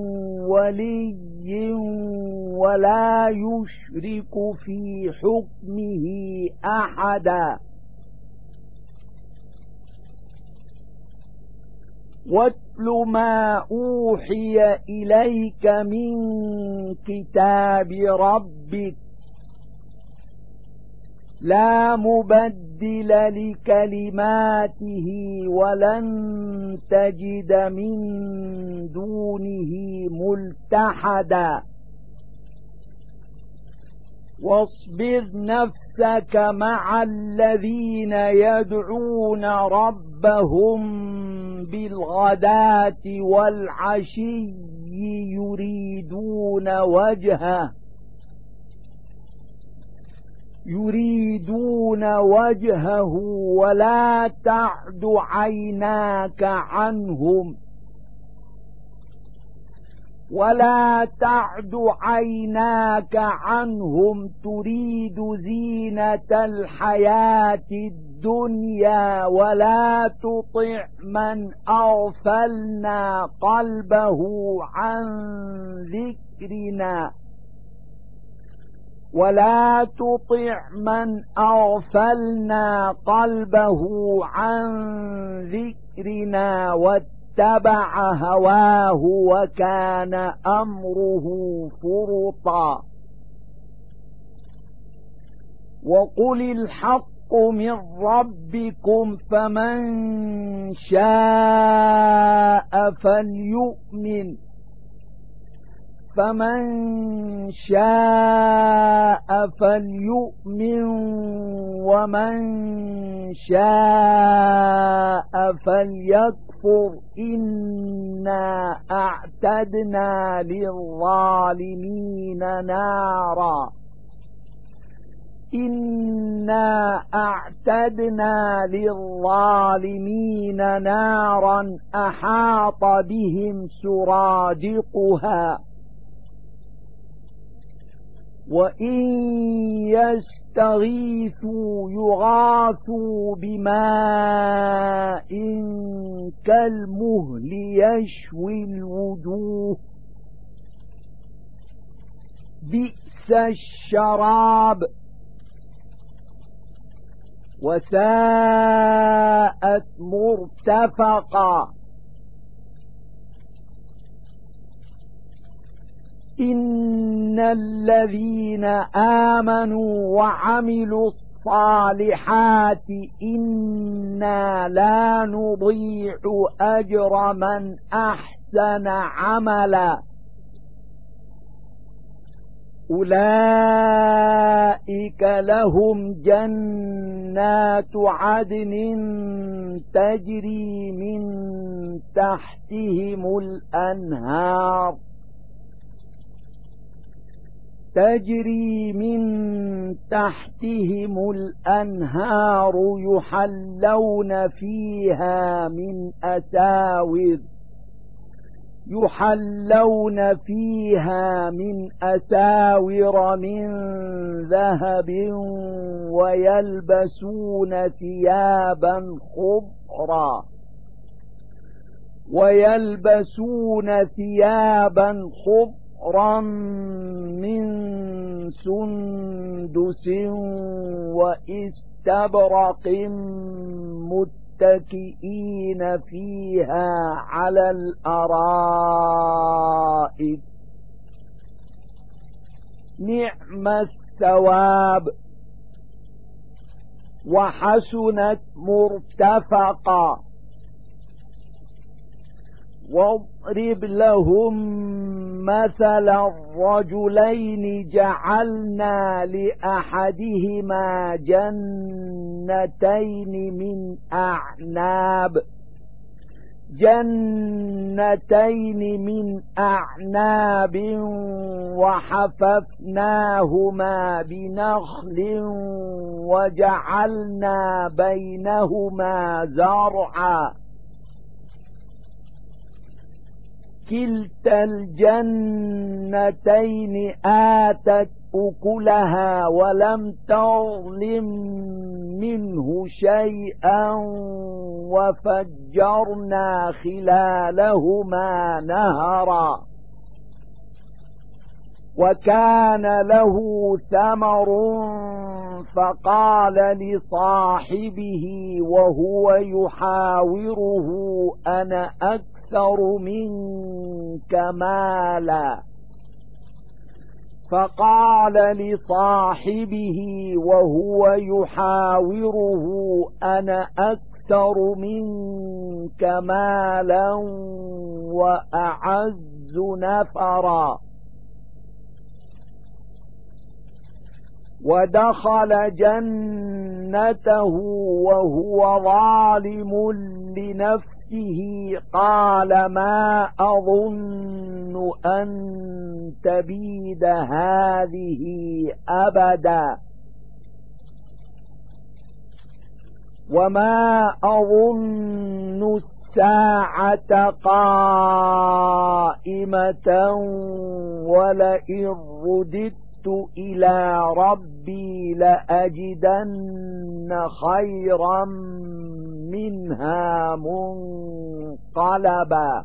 ولي ولا يشرك في حكمه أحدا واتل ما أوحي إليك من كتاب ربك لا مبدل لكلماته ولن تجد من دونه ملتحدا واصبر نفسك مع الذين يدعون ربهم بالغداة والعشي يريدون وجهه يريدون وجهه ولا تعد عيناك عنهم ولا تعد عيناك عنهم تريد زينة الحياة الدنيا ولا تطع من أغفلنا قلبه عن ذكرنا ولا تطع من أغفلنا قلبه عن ذكرنا واتبع هواه وكان أمره فرطا وقل الحق من ربكم فمن شاء فليؤمن فمن شاء فليؤمن ومن شاء فليكفر إنا أعتدنا للظالمين نارا إنا أعتدنا للظالمين نارا أحاط بهم سرادقها وإن يستغيثوا يغاثوا بماء كالمهل يشوي الوجوه بئس الشراب وساءت مرتفقا إن إن الذين آمنوا وعملوا الصالحات إنا لا نضيع أجر من أحسن عملا أولئك لهم جنات عدن تجري من تحتهم الأنهار تجري من تحتهم الأنهار يحلون فيها من أساور يحلون فيها من أساور من ذهب ويلبسون ثيابا خضرا ويلبسون ثيابا خضرا من سندس وإستبرق متكئين فيها على الأرائك نعم الثواب وحسنت مرتفقا واضرب لهم مثل الرجلين جعلنا لأحدهما جنتين من أعناب جنتين من أعناب وحففناهما بنخل وجعلنا بينهما زرعا كلتا الجنتين آتت أكلها ولم تظلم منه شيئا وفجرنا خلالهما نهرا وكان له ثمر فقال لصاحبه وهو يحاوره أنا أكثر منك مالا فقال لصاحبه وهو يحاوره أنا أكثر منك مالا وأعز نفرا ودخل جنته وهو ظالم لنفسه قال ما أظن أن تبيد هذه أبدا وما أظن الساعة قائمة ولئن رددت إلى ربي لأجدن خيرا منها منقلبا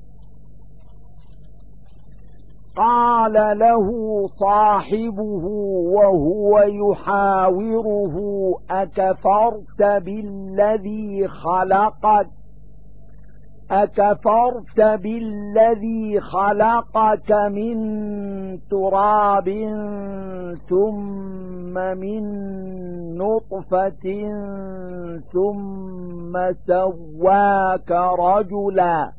قال له صاحبه وهو يحاوره أكفرت بالذي خلقك أكفرت بالذي خلقك من تراب ثم من نطفة ثم سواك رجلا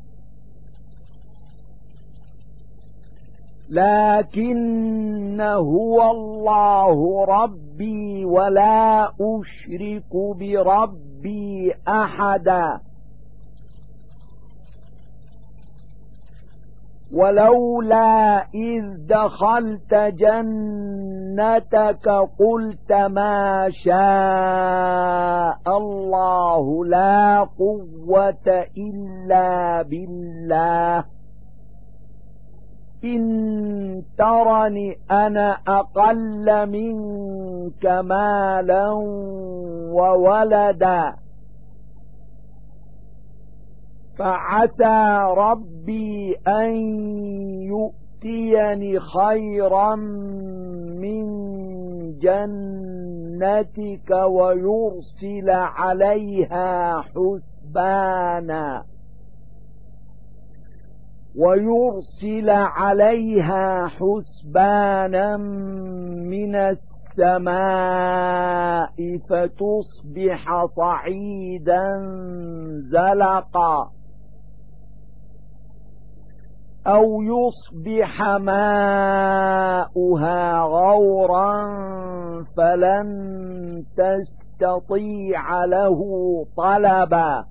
لكن هو الله ربي ولا أشرك بربي أحدا ولولا إذ دخلت جنتك قلت ما شاء الله لا قوة إلا بالله إن ترني أنا أقل منك مالا وولدا فعسى ربي أن يؤتيني خيرا من جنتك ويرسل عليها حسبانا ويرسل عليها حسبانا من السماء فتصبح صعيدا زلقا أو يصبح ماؤها غورا فلن تستطيع له طلبا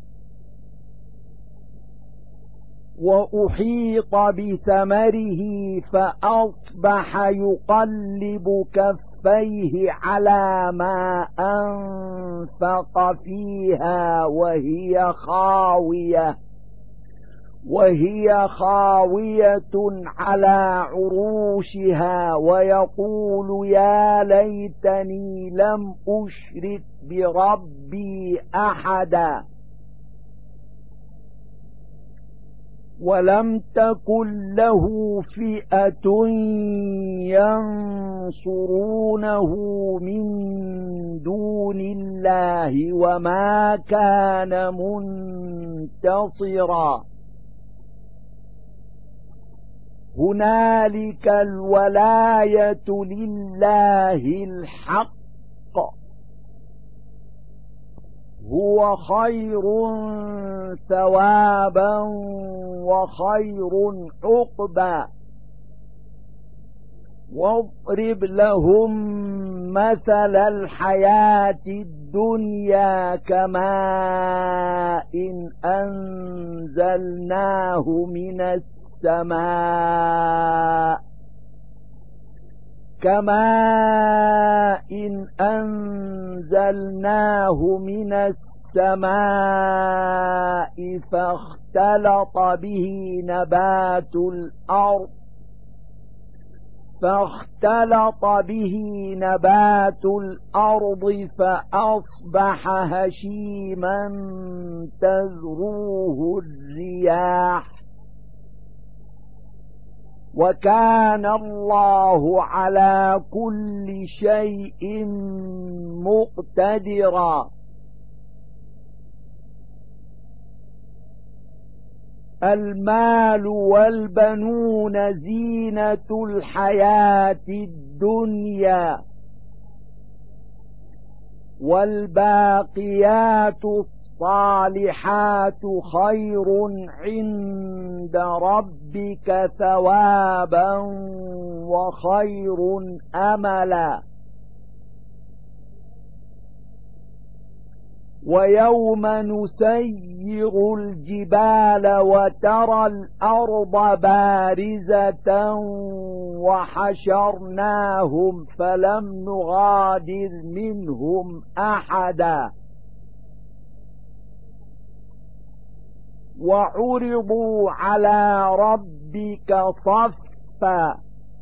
وأحيط بثمره فأصبح يقلب كفيه على ما أنفق فيها وهي خاوية وهي خاوية على عروشها ويقول يا ليتني لم أشرك بربي أحدا ولم تكن له فئة ينصرونه من دون الله وما كان منتصرا هنالك الولاية لله الحق هو خير ثوابا وخير عقبا واضرب لهم مثل الحياة الدنيا كماء إن أنزلناه من السماء كماء إن أنزلناه من السماء فاختلط به نبات الأرض فاختلط به نبات الأرض فأصبح هشيما تذروه الرياح وكان الله على كل شيء مقتدرا المال والبنون زينة الحياة الدنيا والباقيات الصالحات خير عند ربك ثوابا وخير أملا ويوم نسير الجبال وترى الأرض بارزة وحشرناهم فلم نغادر منهم أحدا وعرضوا على ربك صفا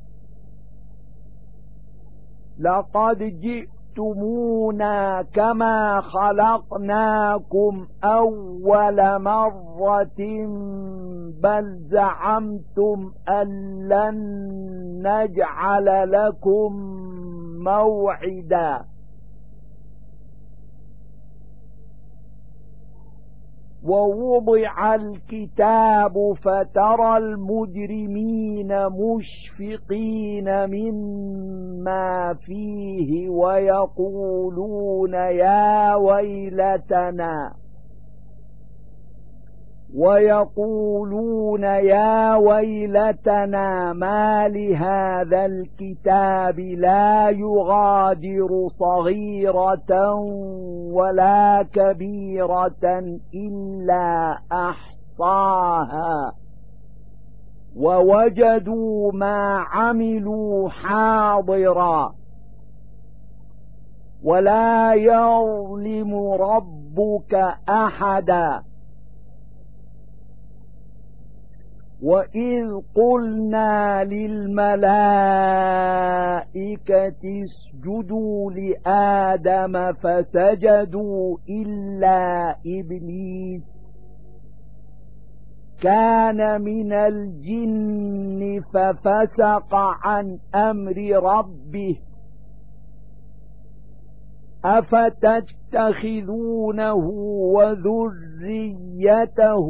لقد جئتمونا كما خلقناكم أول مرة بل زعمتم أن لن نجعل لكم موعدا ووضع الكتاب فترى المجرمين مشفقين مما فيه ويقولون يا ويلتنا ويقولون يا ويلتنا ما لهذا الكتاب لا يغادر صغيرة ولا كبيرة إلا أحصاها ووجدوا ما عملوا حاضرا ولا يظلم ربك أحدا وإذ قلنا للملائكة اسجدوا لآدم فسجدوا إلا إبليس كان من الجن ففسق عن أمر ربه أفتتخذونه وذريته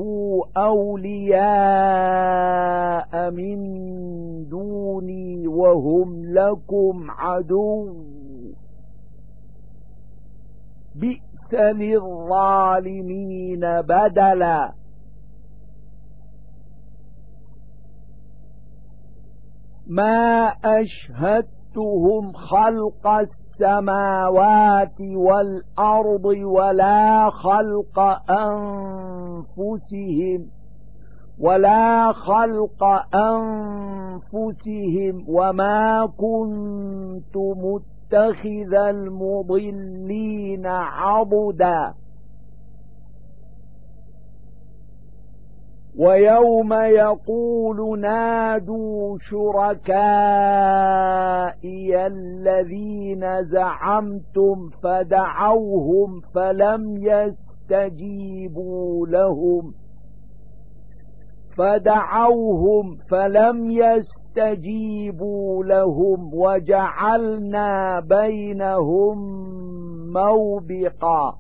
أولياء من دوني وهم لكم عدو بئس للظالمين بدلا. ما أشهدتهم خلق السماوات والأرض ولا خلق أنفسهم ولا خلق أنفسهم وما كنت متخذ المضلين عضدا. ويوم يقول نادوا شركائي الذين زعمتم فدعوهم فلم يستجيبوا لهم فدعوهم فلم يستجيبوا لهم وجعلنا بينهم موبقا.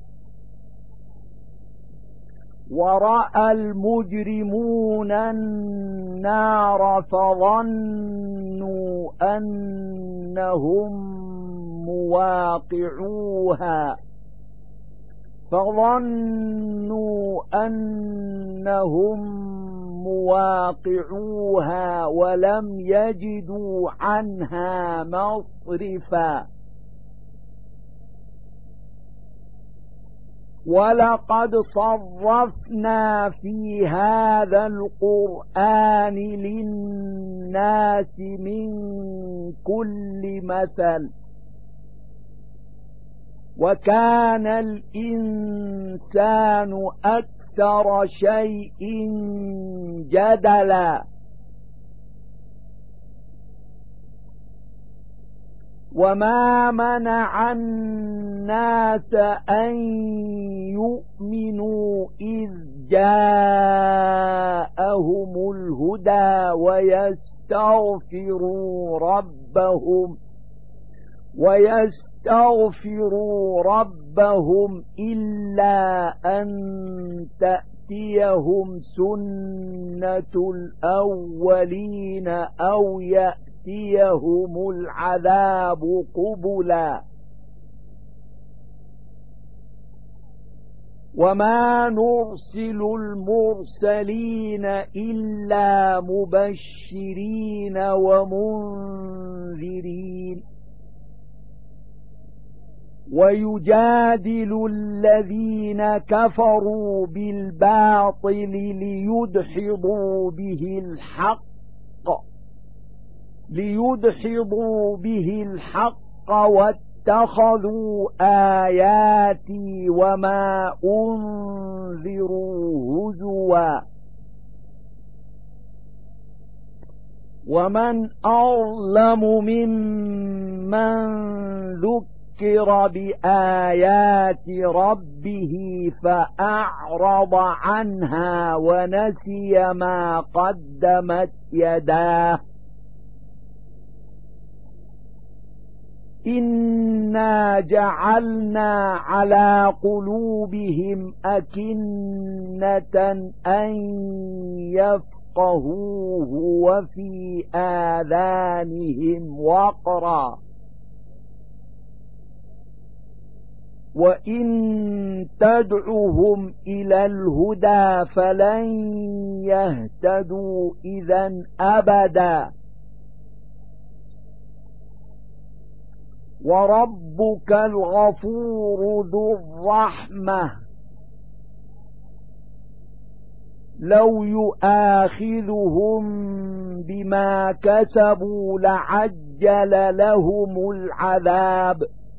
ورأى المجرمون النار فظنوا أنهم مواقعوها فظنوا أنهم مواقعوها ولم يجدوا عنها مصرفا. ولقد صرفنا في هذا القرآن للناس من كل مثل وكان الإنسان أكثر شيء جدلا. وما منع الناس أن يؤمنوا إذ جاءهم الهدى ويستغفروا ربهم ويستغفروا ربهم إلا أن تأتيهم سنة الأولين أو يأتيهم العذاب قبلا. وما نرسل المرسلين إلا مبشرين ومنذرين. ويجادل الذين كفروا بالباطل ليدحضوا به الحق ليدحضوا به الحق واتخذوا آياتي وما أنذروا هزوا. ومن أظلم ممن ذكر بآيات ربه فأعرض عنها ونسي ما قدمت يداه. إنا جعلنا على قلوبهم أكنة أن يفقهوه وفي آذانهم وقرا وإن تدعهم إلى الهدى فلن يهتدوا إذا أبدا. وربك الغفور ذو الرحمة لو يؤاخذهم بما كسبوا لعجل لهم العذاب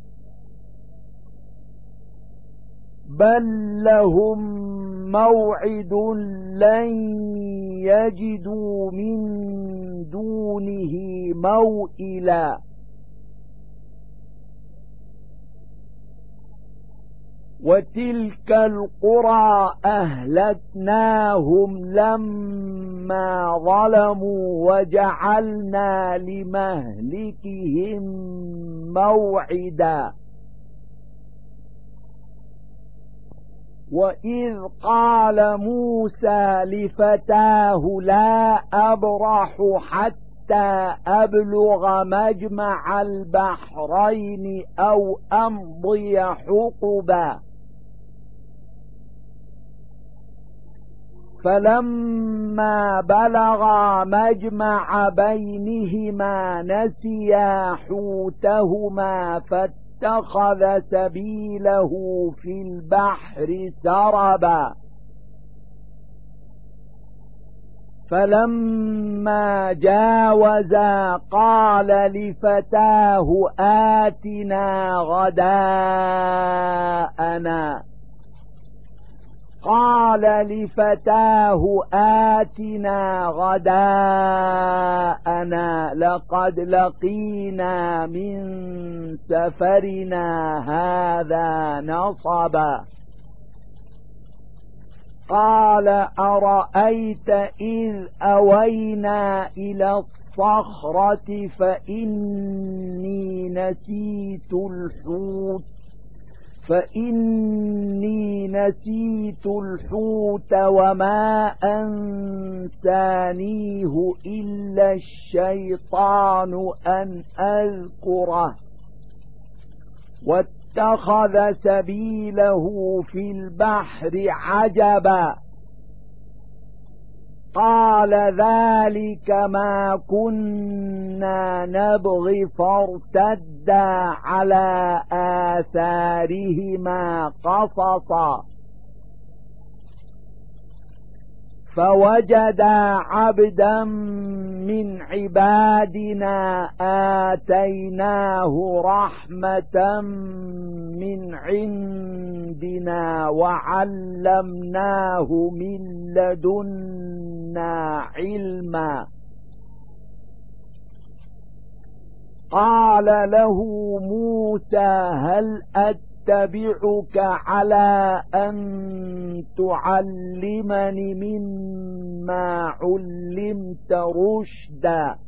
بل لهم موعد لن يجدوا من دونه موئلا. وتلك القرى أهلكناهم لما ظلموا وجعلنا لمهلكهم موعدا وإذ قال موسى لفتاه لا أبرح حتى أبلغ مجمع البحرين أو أمضي حقبا فلما بلغا مجمع بينهما نسيا حوتهما فاتخذ سبيله في البحر سربا فلما جاوزا قال لفتاه آتنا غداءنا قال لفتاه آتنا غداءنا لقد لقينا من سفرنا هذا نصبا قال أرأيت إذ أوينا إلى الصخرة فإني نسيت الحوت فإني نسيت الحوت وما أنسانيه إلا الشيطان أن أذكره واتخذ سبيله في البحر عجبا قال ذلك ما كنا نبغي فارتدا على آثارهما قصصا فوجدا عبدا من عبادنا آتيناه رحمة من عندنا وعلمناه من لدنا علما قال له موسى هل أتبعك على أن تعلمني مما علمت رشدا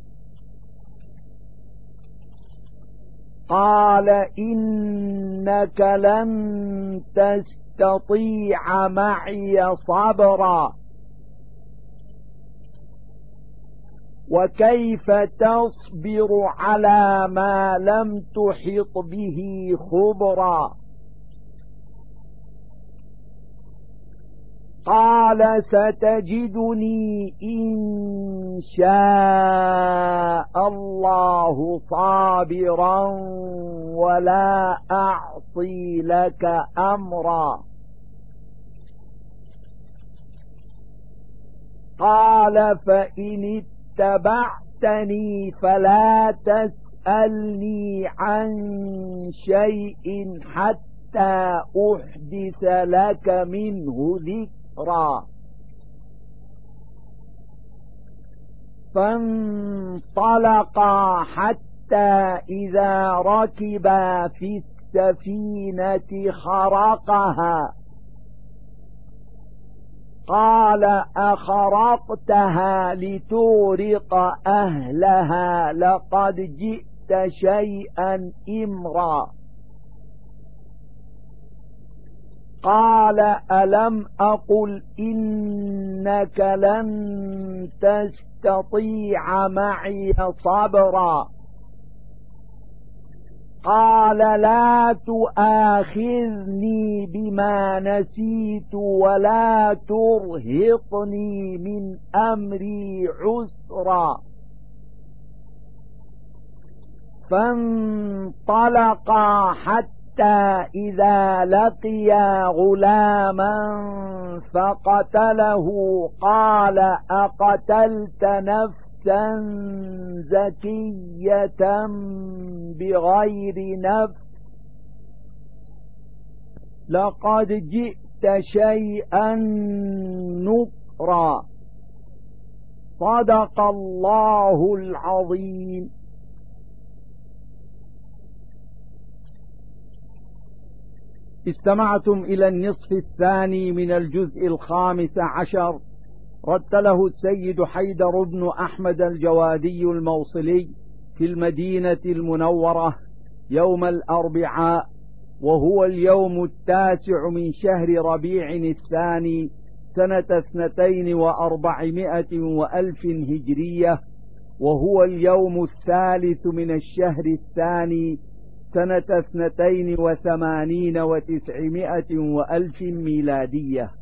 قال إنك لن تستطيع معي صبرا وكيف تصبر على ما لم تحط به خبرا قال ستجدني إن شاء الله صابرا ولا أعصي لك أمرا قال فإن اتبعتني فلا تسألني عن شيء حتى أحدث لك منه ذكرا فانطلقا حتى إذا ركبا في السفينة خرقها قال أخرقتها لتغرق أهلها لقد جئت شيئا إمرا قال ألم أقل إنك لن تستطيع معي صبرا قال لا تؤاخذني بما نسيت ولا ترهقني من أمري عسرا فانطلقا حتى إذا لقيا غلاما فقتله قال أقتلت نفسا زكية بغير نفس لقد جئت شيئا نكرا صدق الله العظيم. استمعتم إلى النصف الثاني من الجزء الخامس عشر، رتله السيد حيدر بن أحمد الجوادي الموصلي في المدينة المنورة يوم الأربعاء وهو اليوم التاسع من شهر ربيع الثاني سنة اثنتين وأربعمائة وألف هجرية، وهو اليوم الثالث من الشهر الثاني سنة اثنتين وثمانين وتسعمائة وألف ميلادية.